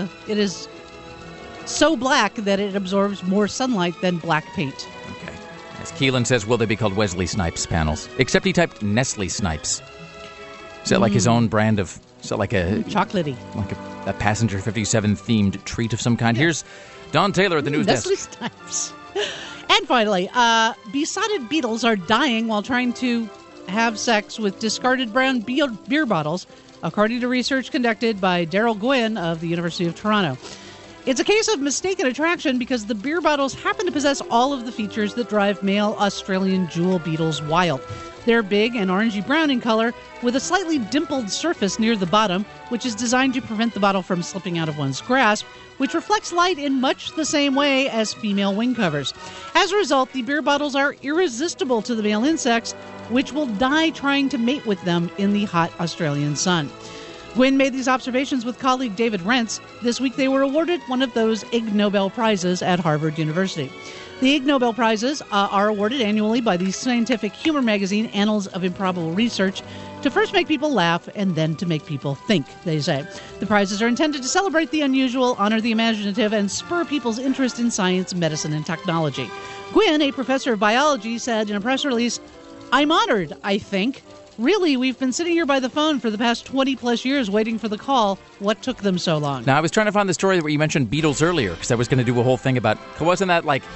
so black that it absorbs more sunlight than black paint. Okay. As Keelan says, will they be called Wesley Snipes panels? Except he typed Nestle Snipes. Is that like his own brand of... Is that like a... Chocolatey. Like a Passenger 57 themed treat of some kind? Yeah. Here's Don Taylor at the news Nestle desk. Snipes. And finally, besotted beetles are dying while trying to have sex with discarded brown beer bottles, according to research conducted by Daryl Gwynn of the University of Toronto. It's a case of mistaken attraction because the beer bottles happen to possess all of the features that drive male Australian jewel beetles wild. They're big and orangey brown in color, with a slightly dimpled surface near the bottom, which is designed to prevent the bottle from slipping out of one's grasp, which reflects light in much the same way as female wing covers. As a result, the beer bottles are irresistible to the male insects, which will die trying to mate with them in the hot Australian sun. Gwynn made these observations with colleague David Rentz. This week they were awarded one of those Ig Nobel Prizes at Harvard University. The Ig Nobel Prizes are awarded annually by the scientific humor magazine Annals of Improbable Research to first make people laugh and then to make people think, they say. The prizes are intended to celebrate the unusual, honor the imaginative, and spur people's interest in science, medicine, and technology. Gwynn, a professor of biology, said in a press release, "I'm honored, I think. Really, we've been sitting here by the phone for the past 20-plus years waiting for the call. What took them so long?" Now, I was trying to find the story where you mentioned beetles earlier, because I was going to do a whole thing about... Wasn't that like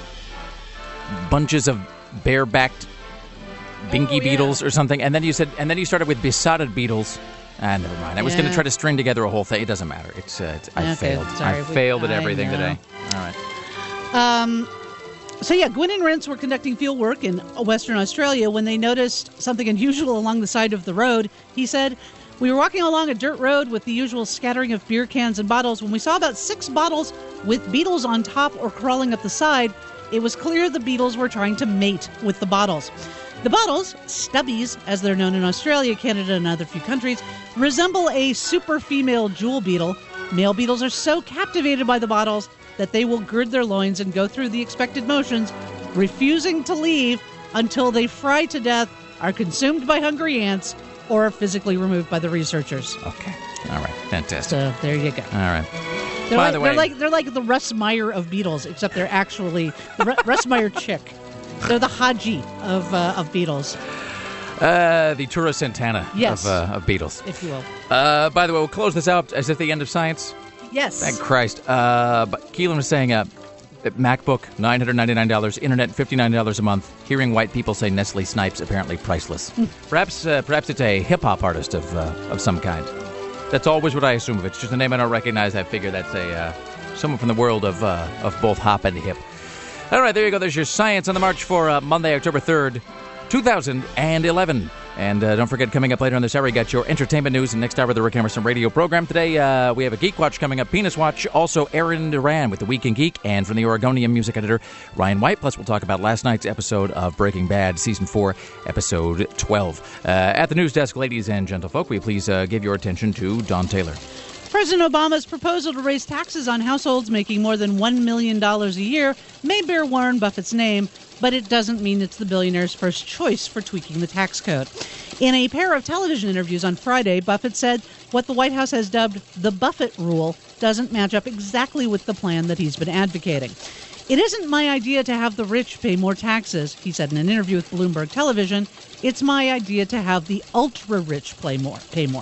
bunches of bare-backed bingy beetles or something? And then you started with besotted beetles. Never mind. I was going to try to string together a whole thing. It doesn't matter. I failed. Sorry, I failed at everything today. All right. Gwynn and Rentz were conducting field work in Western Australia when they noticed something unusual along the side of the road. He said, "We were walking along a dirt road with the usual scattering of beer cans and bottles when we saw about 6 bottles with beetles on top or crawling up the side. It was clear the beetles were trying to mate with the bottles. The bottles, stubbies, as they're known in Australia, Canada, and other few countries, resemble a super female jewel beetle. Male beetles are so captivated by the bottles that they will gird their loins and go through the expected motions, refusing to leave until they fry to death, are consumed by hungry ants, or are physically removed by the researchers." Okay. All right. Fantastic. So there you go. All right. They're like the Russ Meyer of beetles, except they're actually the Russ Meyer chick. They're the Haji of beetles. The Tura Santana yes. of beetles. If you will. By the way, we'll close this out. Is it the end of science? Yes. Thank Christ. But Keelan was saying MacBook, $999, Internet, $59 a month. Hearing white people say Nestle Snipes, apparently priceless. Perhaps it's a hip-hop artist of some kind. That's always what I assume. If it's just a name I don't recognize, I figure that's someone from the world of both hop and hip. All right, there you go. There's your science on the march for Monday, October 3rd, 2011. And don't forget, coming up later on this hour, you got your entertainment news and next hour of the Rick Emerson radio program. Today, we have a Geek Watch coming up, Penis Watch, also Aaron Duran with the Week in Geek, and from the Oregonian music editor, Ryan White. Plus, we'll talk about last night's episode of Breaking Bad, Season 4, Episode 12. At the news desk, ladies and gentlefolk, will you please give your attention to Don Taylor. President Obama's proposal to raise taxes on households making more than $1 million a year may bear Warren Buffett's name, but it doesn't mean it's the billionaire's first choice for tweaking the tax code. In a pair of television interviews on Friday, Buffett said what the White House has dubbed the Buffett rule doesn't match up exactly with the plan that he's been advocating. It isn't my idea to have the rich pay more taxes, he said in an interview with Bloomberg Television. It's my idea to have the ultra-rich pay more.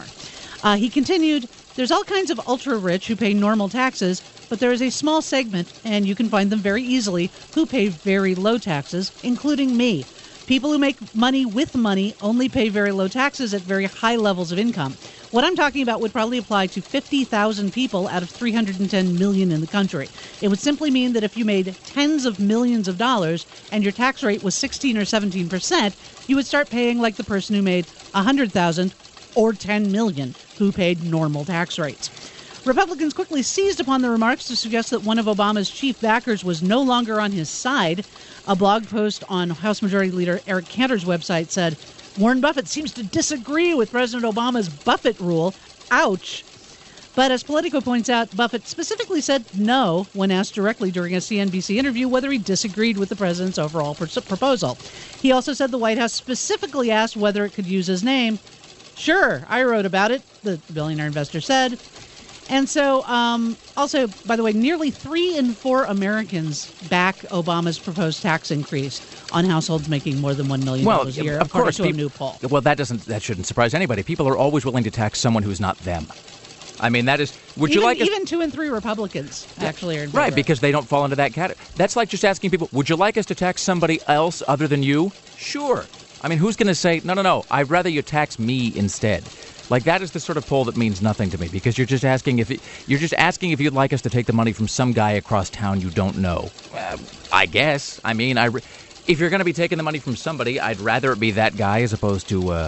He continued, there's all kinds of ultra-rich who pay normal taxes, but there is a small segment, and you can find them very easily, who pay very low taxes, including me. People who make money with money only pay very low taxes at very high levels of income. What I'm talking about would probably apply to 50,000 people out of 310 million in the country. It would simply mean that if you made tens of millions of dollars and your tax rate was 16 or 17%, you would start paying like the person who made 100,000 or 10 million who paid normal tax rates. Republicans quickly seized upon the remarks to suggest that one of Obama's chief backers was no longer on his side. A blog post on House Majority Leader Eric Cantor's website said, Warren Buffett seems to disagree with President Obama's Buffett rule. Ouch. But as Politico points out, Buffett specifically said no when asked directly during a CNBC interview whether he disagreed with the president's overall proposal. He also said the White House specifically asked whether it could use his name. Sure, I wrote about it, the billionaire investor said. And so, also, by the way, nearly 3 in 4 Americans back Obama's proposed tax increase on households making more than $1 million a year, of course, to a new poll. Well, that shouldn't surprise anybody. People are always willing to tax someone who's not them. I mean, that is. Even 2 in 3 Republicans actually are in favor. Right, because they don't fall into that category. That's like just asking people, would you like us to tax somebody else other than you? Sure. I mean, who's going to say, no, I'd rather you tax me instead? Like, that is the sort of poll that means nothing to me, because you're just asking if you'd like us to take the money from some guy across town you don't know. I guess. I mean, if you're going to be taking the money from somebody, I'd rather it be that guy as opposed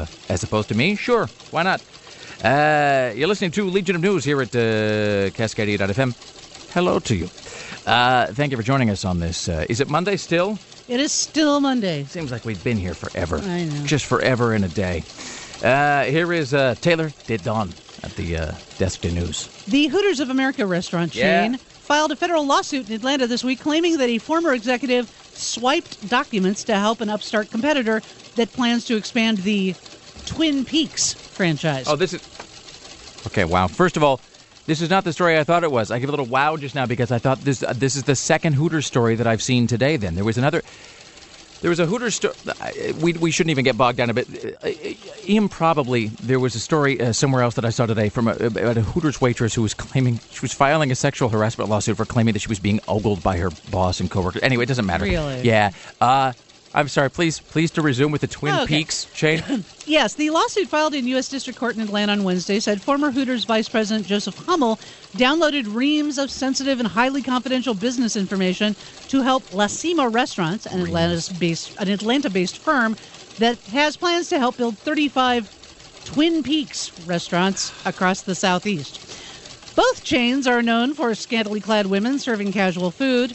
to me. Sure, why not? You're listening to Legion of News here at Cascadia.fm. Hello to you. Thank you for joining us on this. Is it Monday still? It is still Monday. Seems like we've been here forever. I know. Just forever and a day. Here is Taylor Did Dawn at the Desk to News. The Hooters of America restaurant chain filed a federal lawsuit in Atlanta this week claiming that a former executive swiped documents to help an upstart competitor that plans to expand the Twin Peaks franchise. Oh, this is... Okay, wow. First of all, this is not the story I thought it was. I give a little wow just now because I thought this is the second Hooters story that I've seen today then. There was a Hooters story. We shouldn't even get bogged down a bit. Improbably, there was a story somewhere else that I saw today from about a Hooters waitress who was claiming she was filing a sexual harassment lawsuit for claiming that she was being ogled by her boss and coworkers. Anyway, it doesn't matter. Really? Yeah. I'm sorry. Please to resume with the Twin Peaks chain. Yes, the lawsuit filed in U.S. District Court in Atlanta on Wednesday said former Hooters Vice President Joseph Hummel downloaded reams of sensitive and highly confidential business information to help La Cima Restaurants, an Atlanta-based firm that has plans to help build 35 Twin Peaks restaurants across the Southeast. Both chains are known for scantily clad women serving casual food.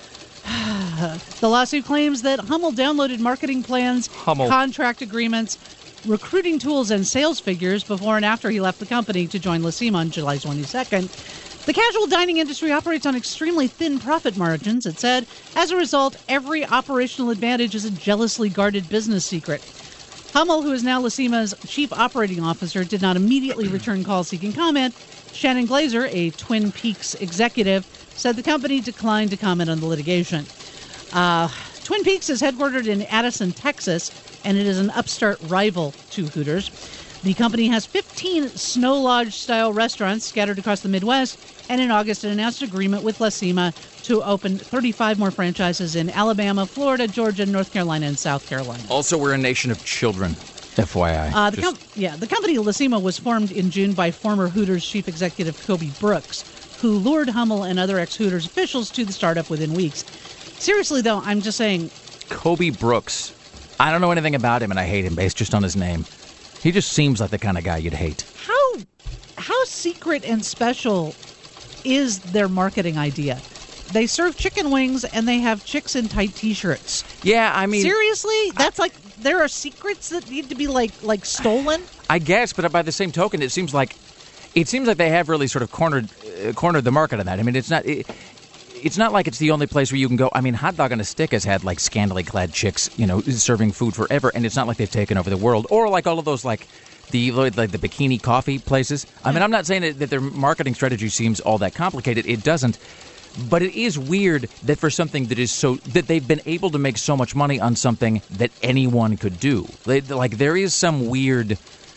The lawsuit claims that Hummel downloaded marketing plans, contract agreements, recruiting tools, and sales figures before and after he left the company to join La Cima on July 22nd. The casual dining industry operates on extremely thin profit margins, it said. As a result, every operational advantage is a jealously guarded business secret. Hummel, who is now La Cima's chief operating officer, did not immediately return calls seeking comment. Shannon Glazer, a Twin Peaks executive, said the company declined to comment on the litigation. Twin Peaks is headquartered in Addison, Texas, and it is an upstart rival to Hooters. The company has 15 Snow Lodge-style restaurants scattered across the Midwest, and in August it announced an agreement with La Cima to open 35 more franchises in Alabama, Florida, Georgia, North Carolina, and South Carolina. Also, we're a nation of children, FYI. The company La Cima was formed in June by former Hooters chief executive Kobe Brooks, who lured Hummel and other ex-Hooters officials to the startup within weeks. Seriously, though, I'm just saying... Kobe Brooks. I don't know anything about him, and I hate him based just on his name. He just seems like the kind of guy you'd hate. How secret and special is their marketing idea? They serve chicken wings and they have chicks in tight T-shirts. Yeah, I mean... Seriously? That's like... There are secrets that need to be, like stolen? I guess, but by the same token, it seems like they have really sort of cornered the market on that. I mean, it's not like it's the only place where you can go. I mean, Hot Dog on a Stick has had, like, scantily clad chicks, serving food forever, and it's not like they've taken over the world. Or like all of those, like the bikini coffee places. I mean, I'm not saying that their marketing strategy seems all that complicated. It doesn't. But it is weird that for something that is that they've been able to make so much money on something that anyone could do. There is some weird,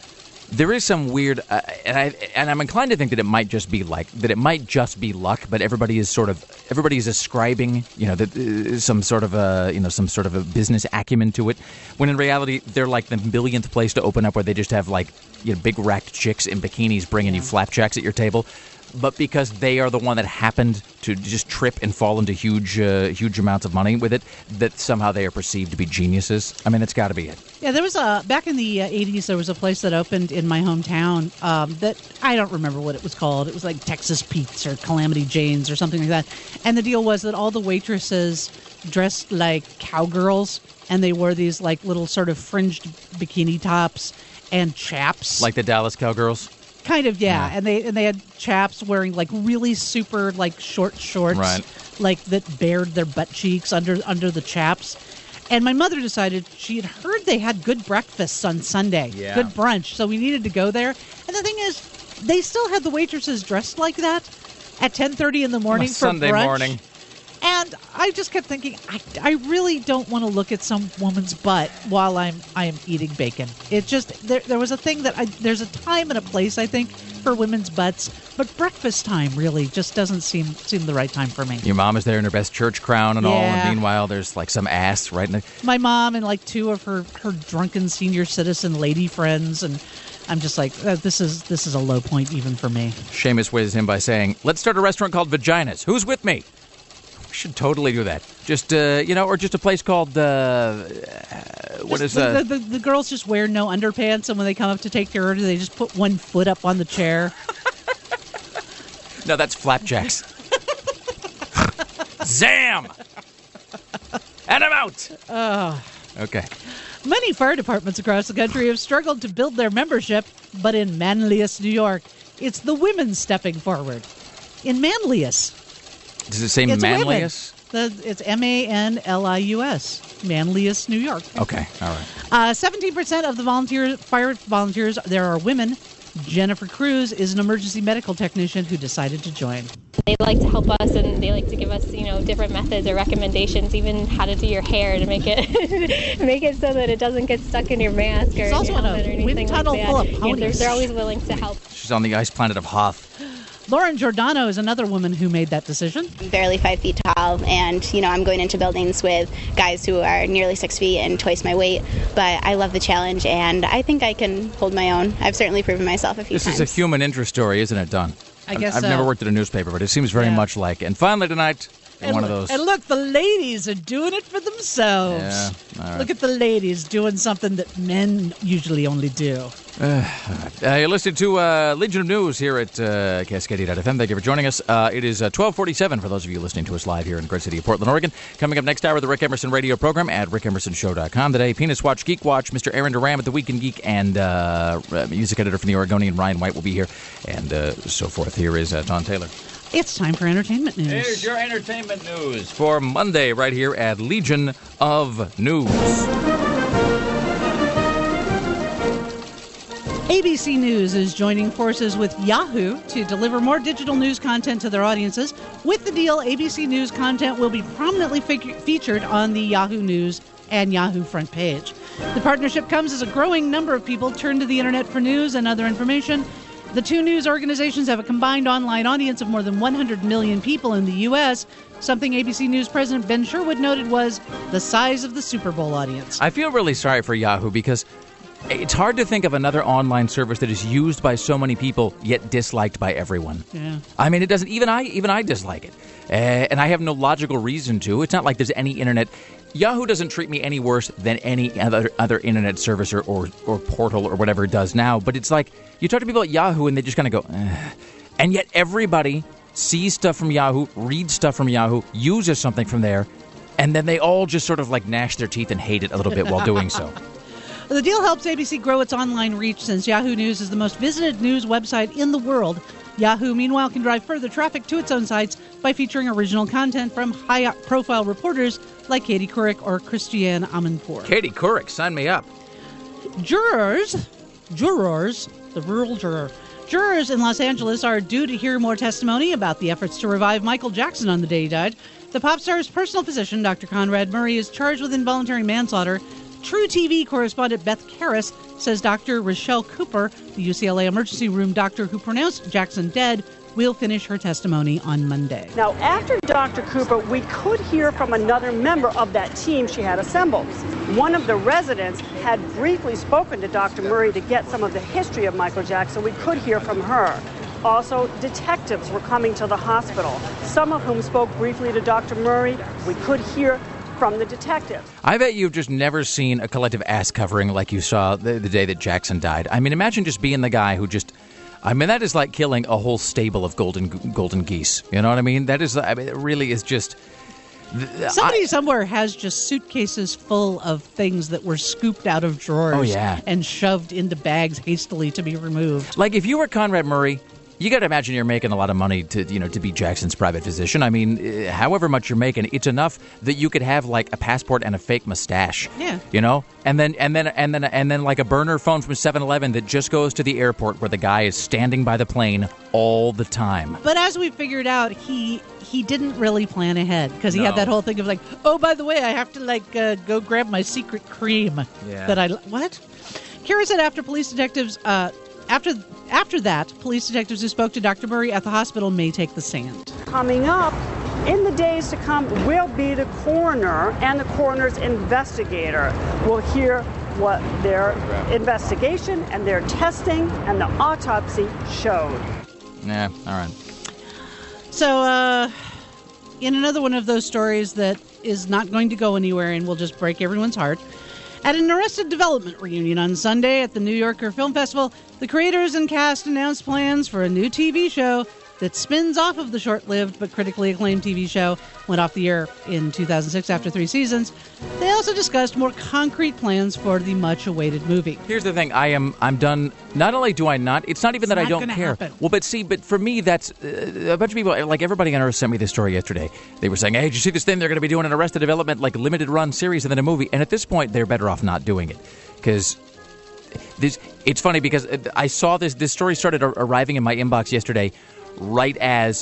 and I'm inclined to think that it might just be luck. But everybody is ascribing, some sort of a business acumen to it. When in reality, they're like the millionth place to open up where they just have big racked chicks in bikinis bringing you flapjacks at your table. But because they are the one that happened to just trip and fall into huge amounts of money with it, that somehow they are perceived to be geniuses. I mean, it's got to be it. Yeah, there was back in the 80s, there was a place that opened in my hometown that I don't remember what it was called. It was like Texas Pete's or Calamity Jane's or something like that. And the deal was that all the waitresses dressed like cowgirls, and they wore these like little sort of fringed bikini tops and chaps. Like the Dallas Cowgirls? Kind of, yeah. And they had chaps wearing like really super like short shorts, right, like that bared their butt cheeks under the chaps. And my mother decided she had heard they had good breakfasts on Sunday, good brunch, so we needed to go there. And the thing is, they still had the waitresses dressed like that at 10:30 in the morning for Sunday brunch. Morning. And I just kept thinking, I really don't want to look at some woman's butt while I am eating bacon. It just there was a thing that there's a time and a place, I think, for women's butts, but breakfast time really just doesn't seem the right time for me. Your mom is there in her best church crown and all, and meanwhile there's like some ass right in the... My mom and like two of her drunken senior citizen lady friends, and I'm just like, this is a low point even for me. Seamus weighs him by saying, let's start a restaurant called Vaginas. Who's with me? Should totally do that. Just or just a place called the girls just wear no underpants, and when they come up to take your order, they just put one foot up on the chair. No, that's flapjacks. Zam! And I'm out. Okay. Many fire departments across the country have struggled to build their membership, but in Manlius, New York, it's the women stepping forward. In Manlius. Does it say Manlius? It's Manlius, Manlius, New York. Okay, all right. 17% of the fire volunteers there are women. Jennifer Cruz is an emergency medical technician who decided to join. They like to help us, and they like to give us, different methods or recommendations, even how to do your hair to make it so that it doesn't get stuck in your mask or She's also in a wind tunnel full of ponies. They're always willing to help. She's on the ice planet of Hoth. Lauren Giordano is another woman who made that decision. I'm barely 5 feet tall, and, I'm going into buildings with guys who are nearly 6 feet and twice my weight. But I love the challenge, and I think I can hold my own. I've certainly proven myself a few times. This is a human interest story, isn't it, Don? I guess I've so. never worked at a newspaper, but it seems very much like. And finally tonight, one of those. And look, the ladies are doing it for themselves. Yeah, all right. Look at the ladies doing something that men usually only do. You're listening to Legion of News here at Cascadia.fm. Thank you for joining us. It is 12:47 for those of you listening to us live here in the great city of Portland, Oregon. Coming up next hour, the Rick Emerson radio program at rickemersonshow.com. Today, Penis Watch, Geek Watch, Mr. Aaron Duram at the Weekend Geek, and music editor from the Oregonian, Ryan White, will be here, and so forth. Here is Don Taylor. It's time for entertainment news. Here's your entertainment news for Monday right here at Legion of News. ABC News is joining forces with Yahoo to deliver more digital news content to their audiences. With the deal, ABC News content will be prominently featured on the Yahoo News and Yahoo front page. The partnership comes as a growing number of people turn to the internet for news and other information. The two news organizations have a combined online audience of more than 100 million people in the U.S., something ABC News President Ben Sherwood noted was the size of the Super Bowl audience. I feel really sorry for Yahoo because It's hard to think of another online service that is used by so many people yet disliked by everyone. Yeah. I mean, it doesn't. Even I dislike it, and I have no logical reason to. It's not like there's any internet. Yahoo doesn't treat me any worse than any other internet service or portal or whatever it does now. But it's like you talk to people at Yahoo and they just kind of go, and yet everybody sees stuff from Yahoo, reads stuff from Yahoo, uses something from there, and then they all just sort of like gnash their teeth and hate it a little bit while doing so. The deal helps ABC grow its online reach since Yahoo News is the most visited news website in the world. Yahoo, meanwhile, can drive further traffic to its own sites by featuring original content from high-profile reporters like Katie Couric or Christiane Amanpour. Katie Couric, sign me up. Jurors, the rural juror. Jurors in Los Angeles are due to hear more testimony about the efforts to revive Michael Jackson on the day he died. The pop star's personal physician, Dr. Conrad Murray, is charged with involuntary manslaughter. True TV correspondent Beth Karras says Dr. Rochelle Cooper, the UCLA emergency room doctor who pronounced Jackson dead, will finish her testimony on Monday. Now, after Dr. Cooper, we could hear from another member of that team she had assembled. One of the residents had briefly spoken to Dr. Murray to get some of the history of Michael Jackson. We could hear from her. Also, detectives were coming to the hospital, some of whom spoke briefly to Dr. Murray. We could hear from the detectives. I bet you've just never seen a collective ass covering like you saw the day that Jackson died. I mean, imagine just being the guy who just... I mean, that is like killing a whole stable of golden geese. You know what I mean? That is... I mean, it really is just... Somebody somewhere has just suitcases full of things that were scooped out of drawers and shoved into bags hastily to be removed. Like, if you were Conrad Murray... You got to imagine you're making a lot of money to be Jackson's private physician. I mean, however much you're making, it's enough that you could have like a passport and a fake mustache. Yeah. You know, and then like a burner phone from 7-Eleven that just goes to the airport where the guy is standing by the plane all the time. But as we figured out, he didn't really plan ahead because he had that whole thing of like, oh, by the way, I have to go grab my secret cream what? Kira said after police detectives After that, police detectives who spoke to Dr. Murray at the hospital may take the stand. Coming up in the days to come will be the coroner and the coroner's investigator. We'll hear what their investigation and their testing and the autopsy showed. Yeah, all right. So, in another one of those stories that is not going to go anywhere and will just break everyone's heart, at an Arrested Development reunion on Sunday at the New Yorker Film Festival, the creators and cast announced plans for a new TV show that spins off of the short-lived but critically acclaimed TV show, went off the air in 2006 after 3 seasons. They also discussed more concrete plans for the much-awaited movie. Here's the thing. I'm done. Not only do I not, it's not even that I don't care. Happen. Well, but for me, that's a bunch of people, like everybody on Earth sent me this story yesterday. They were saying, hey, did you see this thing? They're going to be doing an Arrested Development, like limited run series and then a movie. And at this point, they're better off not doing it. Because it's funny because I saw this story started arriving in my inbox yesterday right as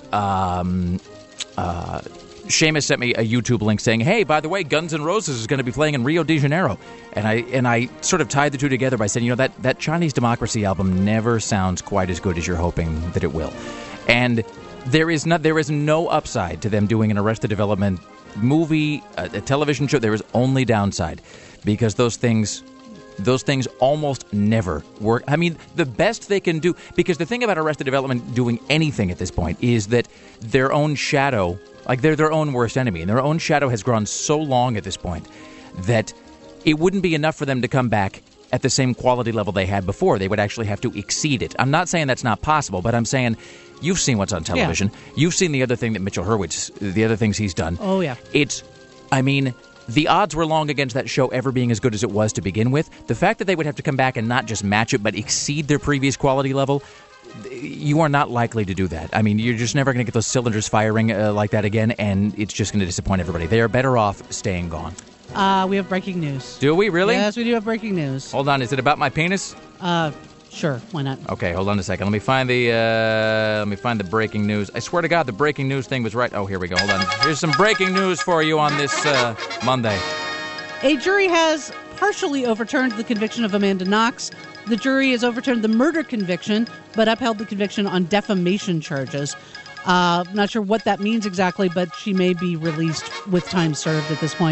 Seamus sent me a YouTube link saying, hey, by the way, Guns N' Roses is going to be playing in Rio de Janeiro. And I sort of tied the two together by saying, that Chinese Democracy album never sounds quite as good as you're hoping that it will. And there is no upside to them doing an Arrested Development movie, a television show. There is only downside because those things almost never work. I mean, the best they can do, because the thing about Arrested Development doing anything at this point is that their own shadow, like they're their own worst enemy, and their own shadow has grown so long at this point that it wouldn't be enough for them to come back at the same quality level they had before. They would actually have to exceed it. I'm not saying that's not possible, but I'm saying you've seen what's on television. Yeah. You've seen the other thing that Mitchell Hurwitz, the other things he's done. Oh, yeah. The odds were long against that show ever being as good as it was to begin with. The fact that they would have to come back and not just match it, but exceed their previous quality level, you are not likely to do that. I mean, you're just never going to get those cylinders firing like that again, and it's just going to disappoint everybody. They are better off staying gone. We have breaking news. Do we really? Yes, we do have breaking news. Hold on, is it about my penis? Sure, why not? Okay, hold on a second. Let me find the breaking news. I swear to God, the breaking news thing was right. Oh, here we go. Hold on. Here's some breaking news for you on this Monday. A jury has partially overturned the conviction of Amanda Knox. The jury has overturned the murder conviction, but upheld the conviction on defamation charges. I'm not sure what that means exactly, but she may be released with time served at this point.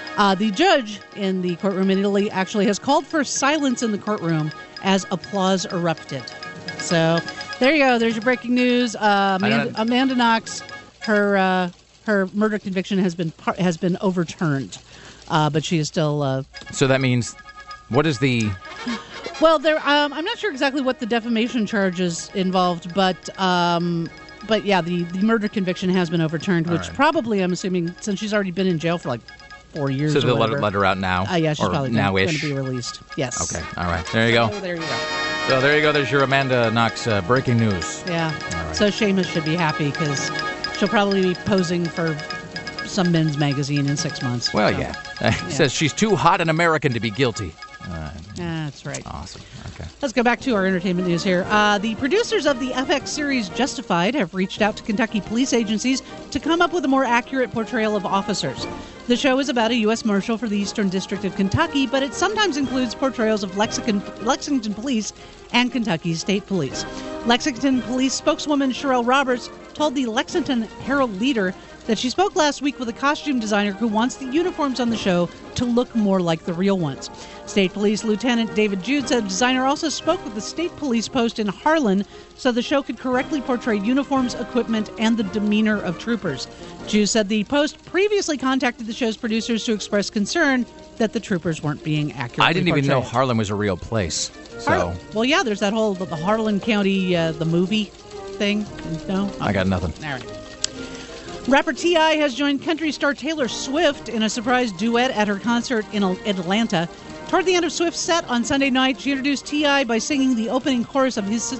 The judge in the courtroom in Italy actually has called for silence in the courtroom as applause erupted. So there you go. There's your breaking news. Amanda Knox, her murder conviction has been overturned, but she is still. So that means, what is the? Well, I'm not sure exactly what the defamation charge is involved, but yeah, the murder conviction has been overturned, which probably, I'm assuming, since she's already been in jail for like 4 years. So they'll let her out now? Yeah, she's probably going now-ish. to be released. Yes. Okay, all right. There you go. So there you go. So there you go. There's your Amanda Knox breaking news. Yeah. All right. So Seamus should be happy because she'll probably be posing for some men's magazine in 6 months. Well, so, yeah. It says she's too hot an American to be guilty. That's right. Awesome. Okay. Let's go back to our entertainment news here. The producers of the FX series Justified have reached out to Kentucky police agencies to come up with a more accurate portrayal of officers. The show is about a U.S. Marshal for the Eastern District of Kentucky, but it sometimes includes portrayals of Lexington Police and Kentucky State Police. Lexington Police spokeswoman Sherelle Roberts told the Lexington Herald-Leader that she spoke last week with a costume designer who wants the uniforms on the show to look more like the real ones. State Police Lieutenant David Jude said the designer also spoke with the State Police post in Harlan so the show could correctly portray uniforms, equipment, and the demeanor of troopers. Jude said the post previously contacted the show's producers to express concern that the troopers weren't being accurately I didn't even know portrayed. Harlan was a real place. So Well, yeah, there's that whole the Harlan County, the movie thing. No? I got nothing. All right. Rapper T.I. has joined country star Taylor Swift in a surprise duet at her concert in Atlanta. Toward the end of Swift's set on Sunday night, she introduced T.I. by singing the opening chorus of his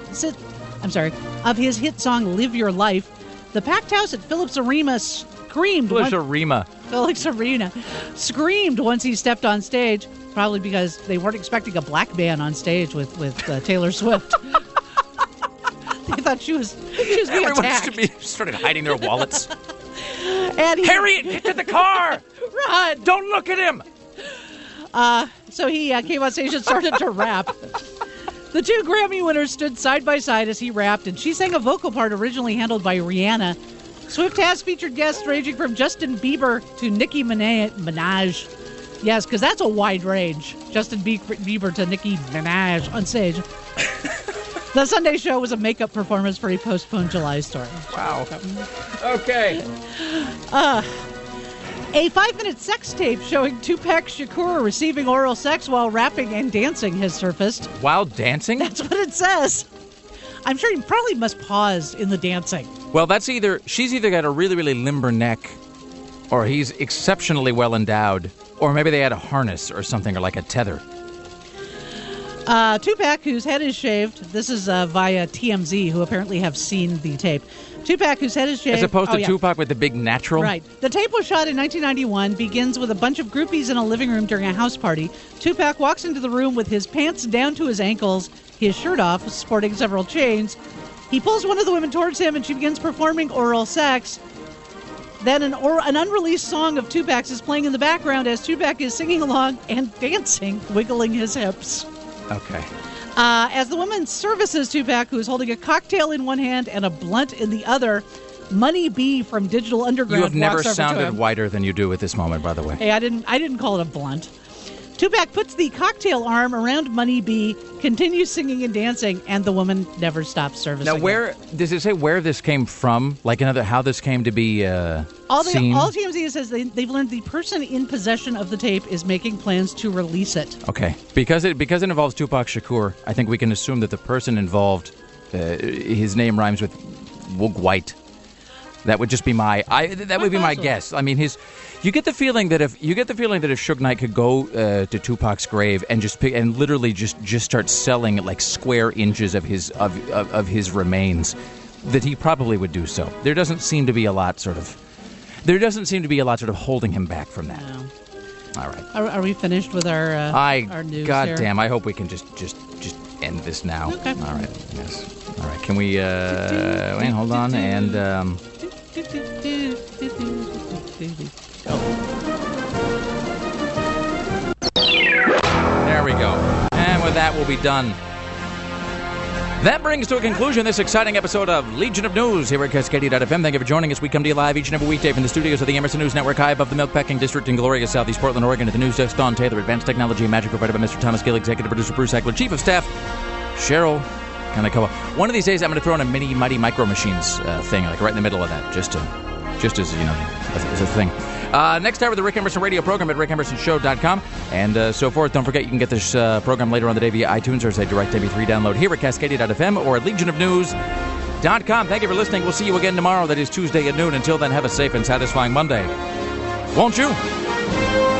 hit song "Live Your Life." The packed house at Phillips Arena screamed. Felix Arena screamed once he stepped on stage, probably because they weren't expecting a black man on stage with Taylor Swift. They thought she was being Everyone attacked. started hiding their wallets. And Harriet, get to the car! Run! Don't look at him! So he came on stage and started to rap. The two Grammy winners stood side by side as he rapped, and she sang a vocal part originally handled by Rihanna. Swift has featured guests ranging from Justin Bieber to Nicki Minaj. Yes, because that's a wide range. Justin Bieber to Nicki Minaj on stage. The Sunday show was a makeup performance for a postponed July story. Wow. Okay. A 5-minute sex tape showing Tupac Shakur receiving oral sex while rapping and dancing has surfaced. While dancing? That's what it says. I'm sure he probably must pause in the dancing. Well, she's either got a really, really limber neck, or he's exceptionally well endowed, or maybe they had a harness or something, or like a tether. Tupac, whose head is shaved, this is via TMZ, who apparently have seen the tape. Tupac, whose head is shaved. As opposed to Tupac with the big natural? Right. The tape was shot in 1991, begins with a bunch of groupies in a living room during a house party. Tupac walks into the room with his pants down to his ankles, his shirt off, sporting several chains. He pulls one of the women towards him, and she begins performing oral sex. Then an unreleased song of Tupac's is playing in the background as Tupac is singing along and dancing, wiggling his hips. Okay. As the woman services Tupac, who is holding a cocktail in one hand and a blunt in the other, Money B from Digital Underground. You have never walks over to sounded him. whiter than you do at this moment, by the way. Hey, I didn't call it a blunt. Tupac puts the cocktail arm around Money B, continues singing and dancing, and the woman never stops servicing. Now, where does it say where this came from? Like how this came to be seen? All TMZ says they've learned the person in possession of the tape is making plans to release it. Okay, because it involves Tupac Shakur, I think we can assume that the person involved, his name rhymes with Woog White. That would just be my guess. I mean, you get the feeling that if Suge Knight could go to Tupac's grave and literally just start selling like square inches of his remains, that he probably would do so. There doesn't seem to be a lot sort of holding him back from that. No. All right. Are we finished with our news? Goddamn! I hope we can just end this now. Okay. All right. Yes. All right. Can we? Wait. Hold on. And. There we go. And with that, we'll be done. That brings to a conclusion this exciting episode of Legion of News here at Cascadia.fm. Thank you for joining us. We come to you live each and every weekday from the studios of the Emerson News Network, high above the Milkpacking District in glorious Southeast Portland, Oregon. At the news desk, Don Taylor, advanced technology and magic provided by Mr. Thomas Gill, executive producer Bruce Eckler, chief of staff Cheryl Kanakawa. One of these days, I'm going to throw in a mini Mighty Micro Machines thing, like right in the middle of that, just as, you know, as a thing. Next hour, the Rick Emerson radio program at rickemersonshow.com and so forth. Don't forget, you can get this program later on the day via iTunes or as a direct MP3 download here at Cascadia.fm or at legionofnews.com. Thank you for listening. We'll see you again tomorrow. That is Tuesday at noon. Until then, have a safe and satisfying Monday. Won't you?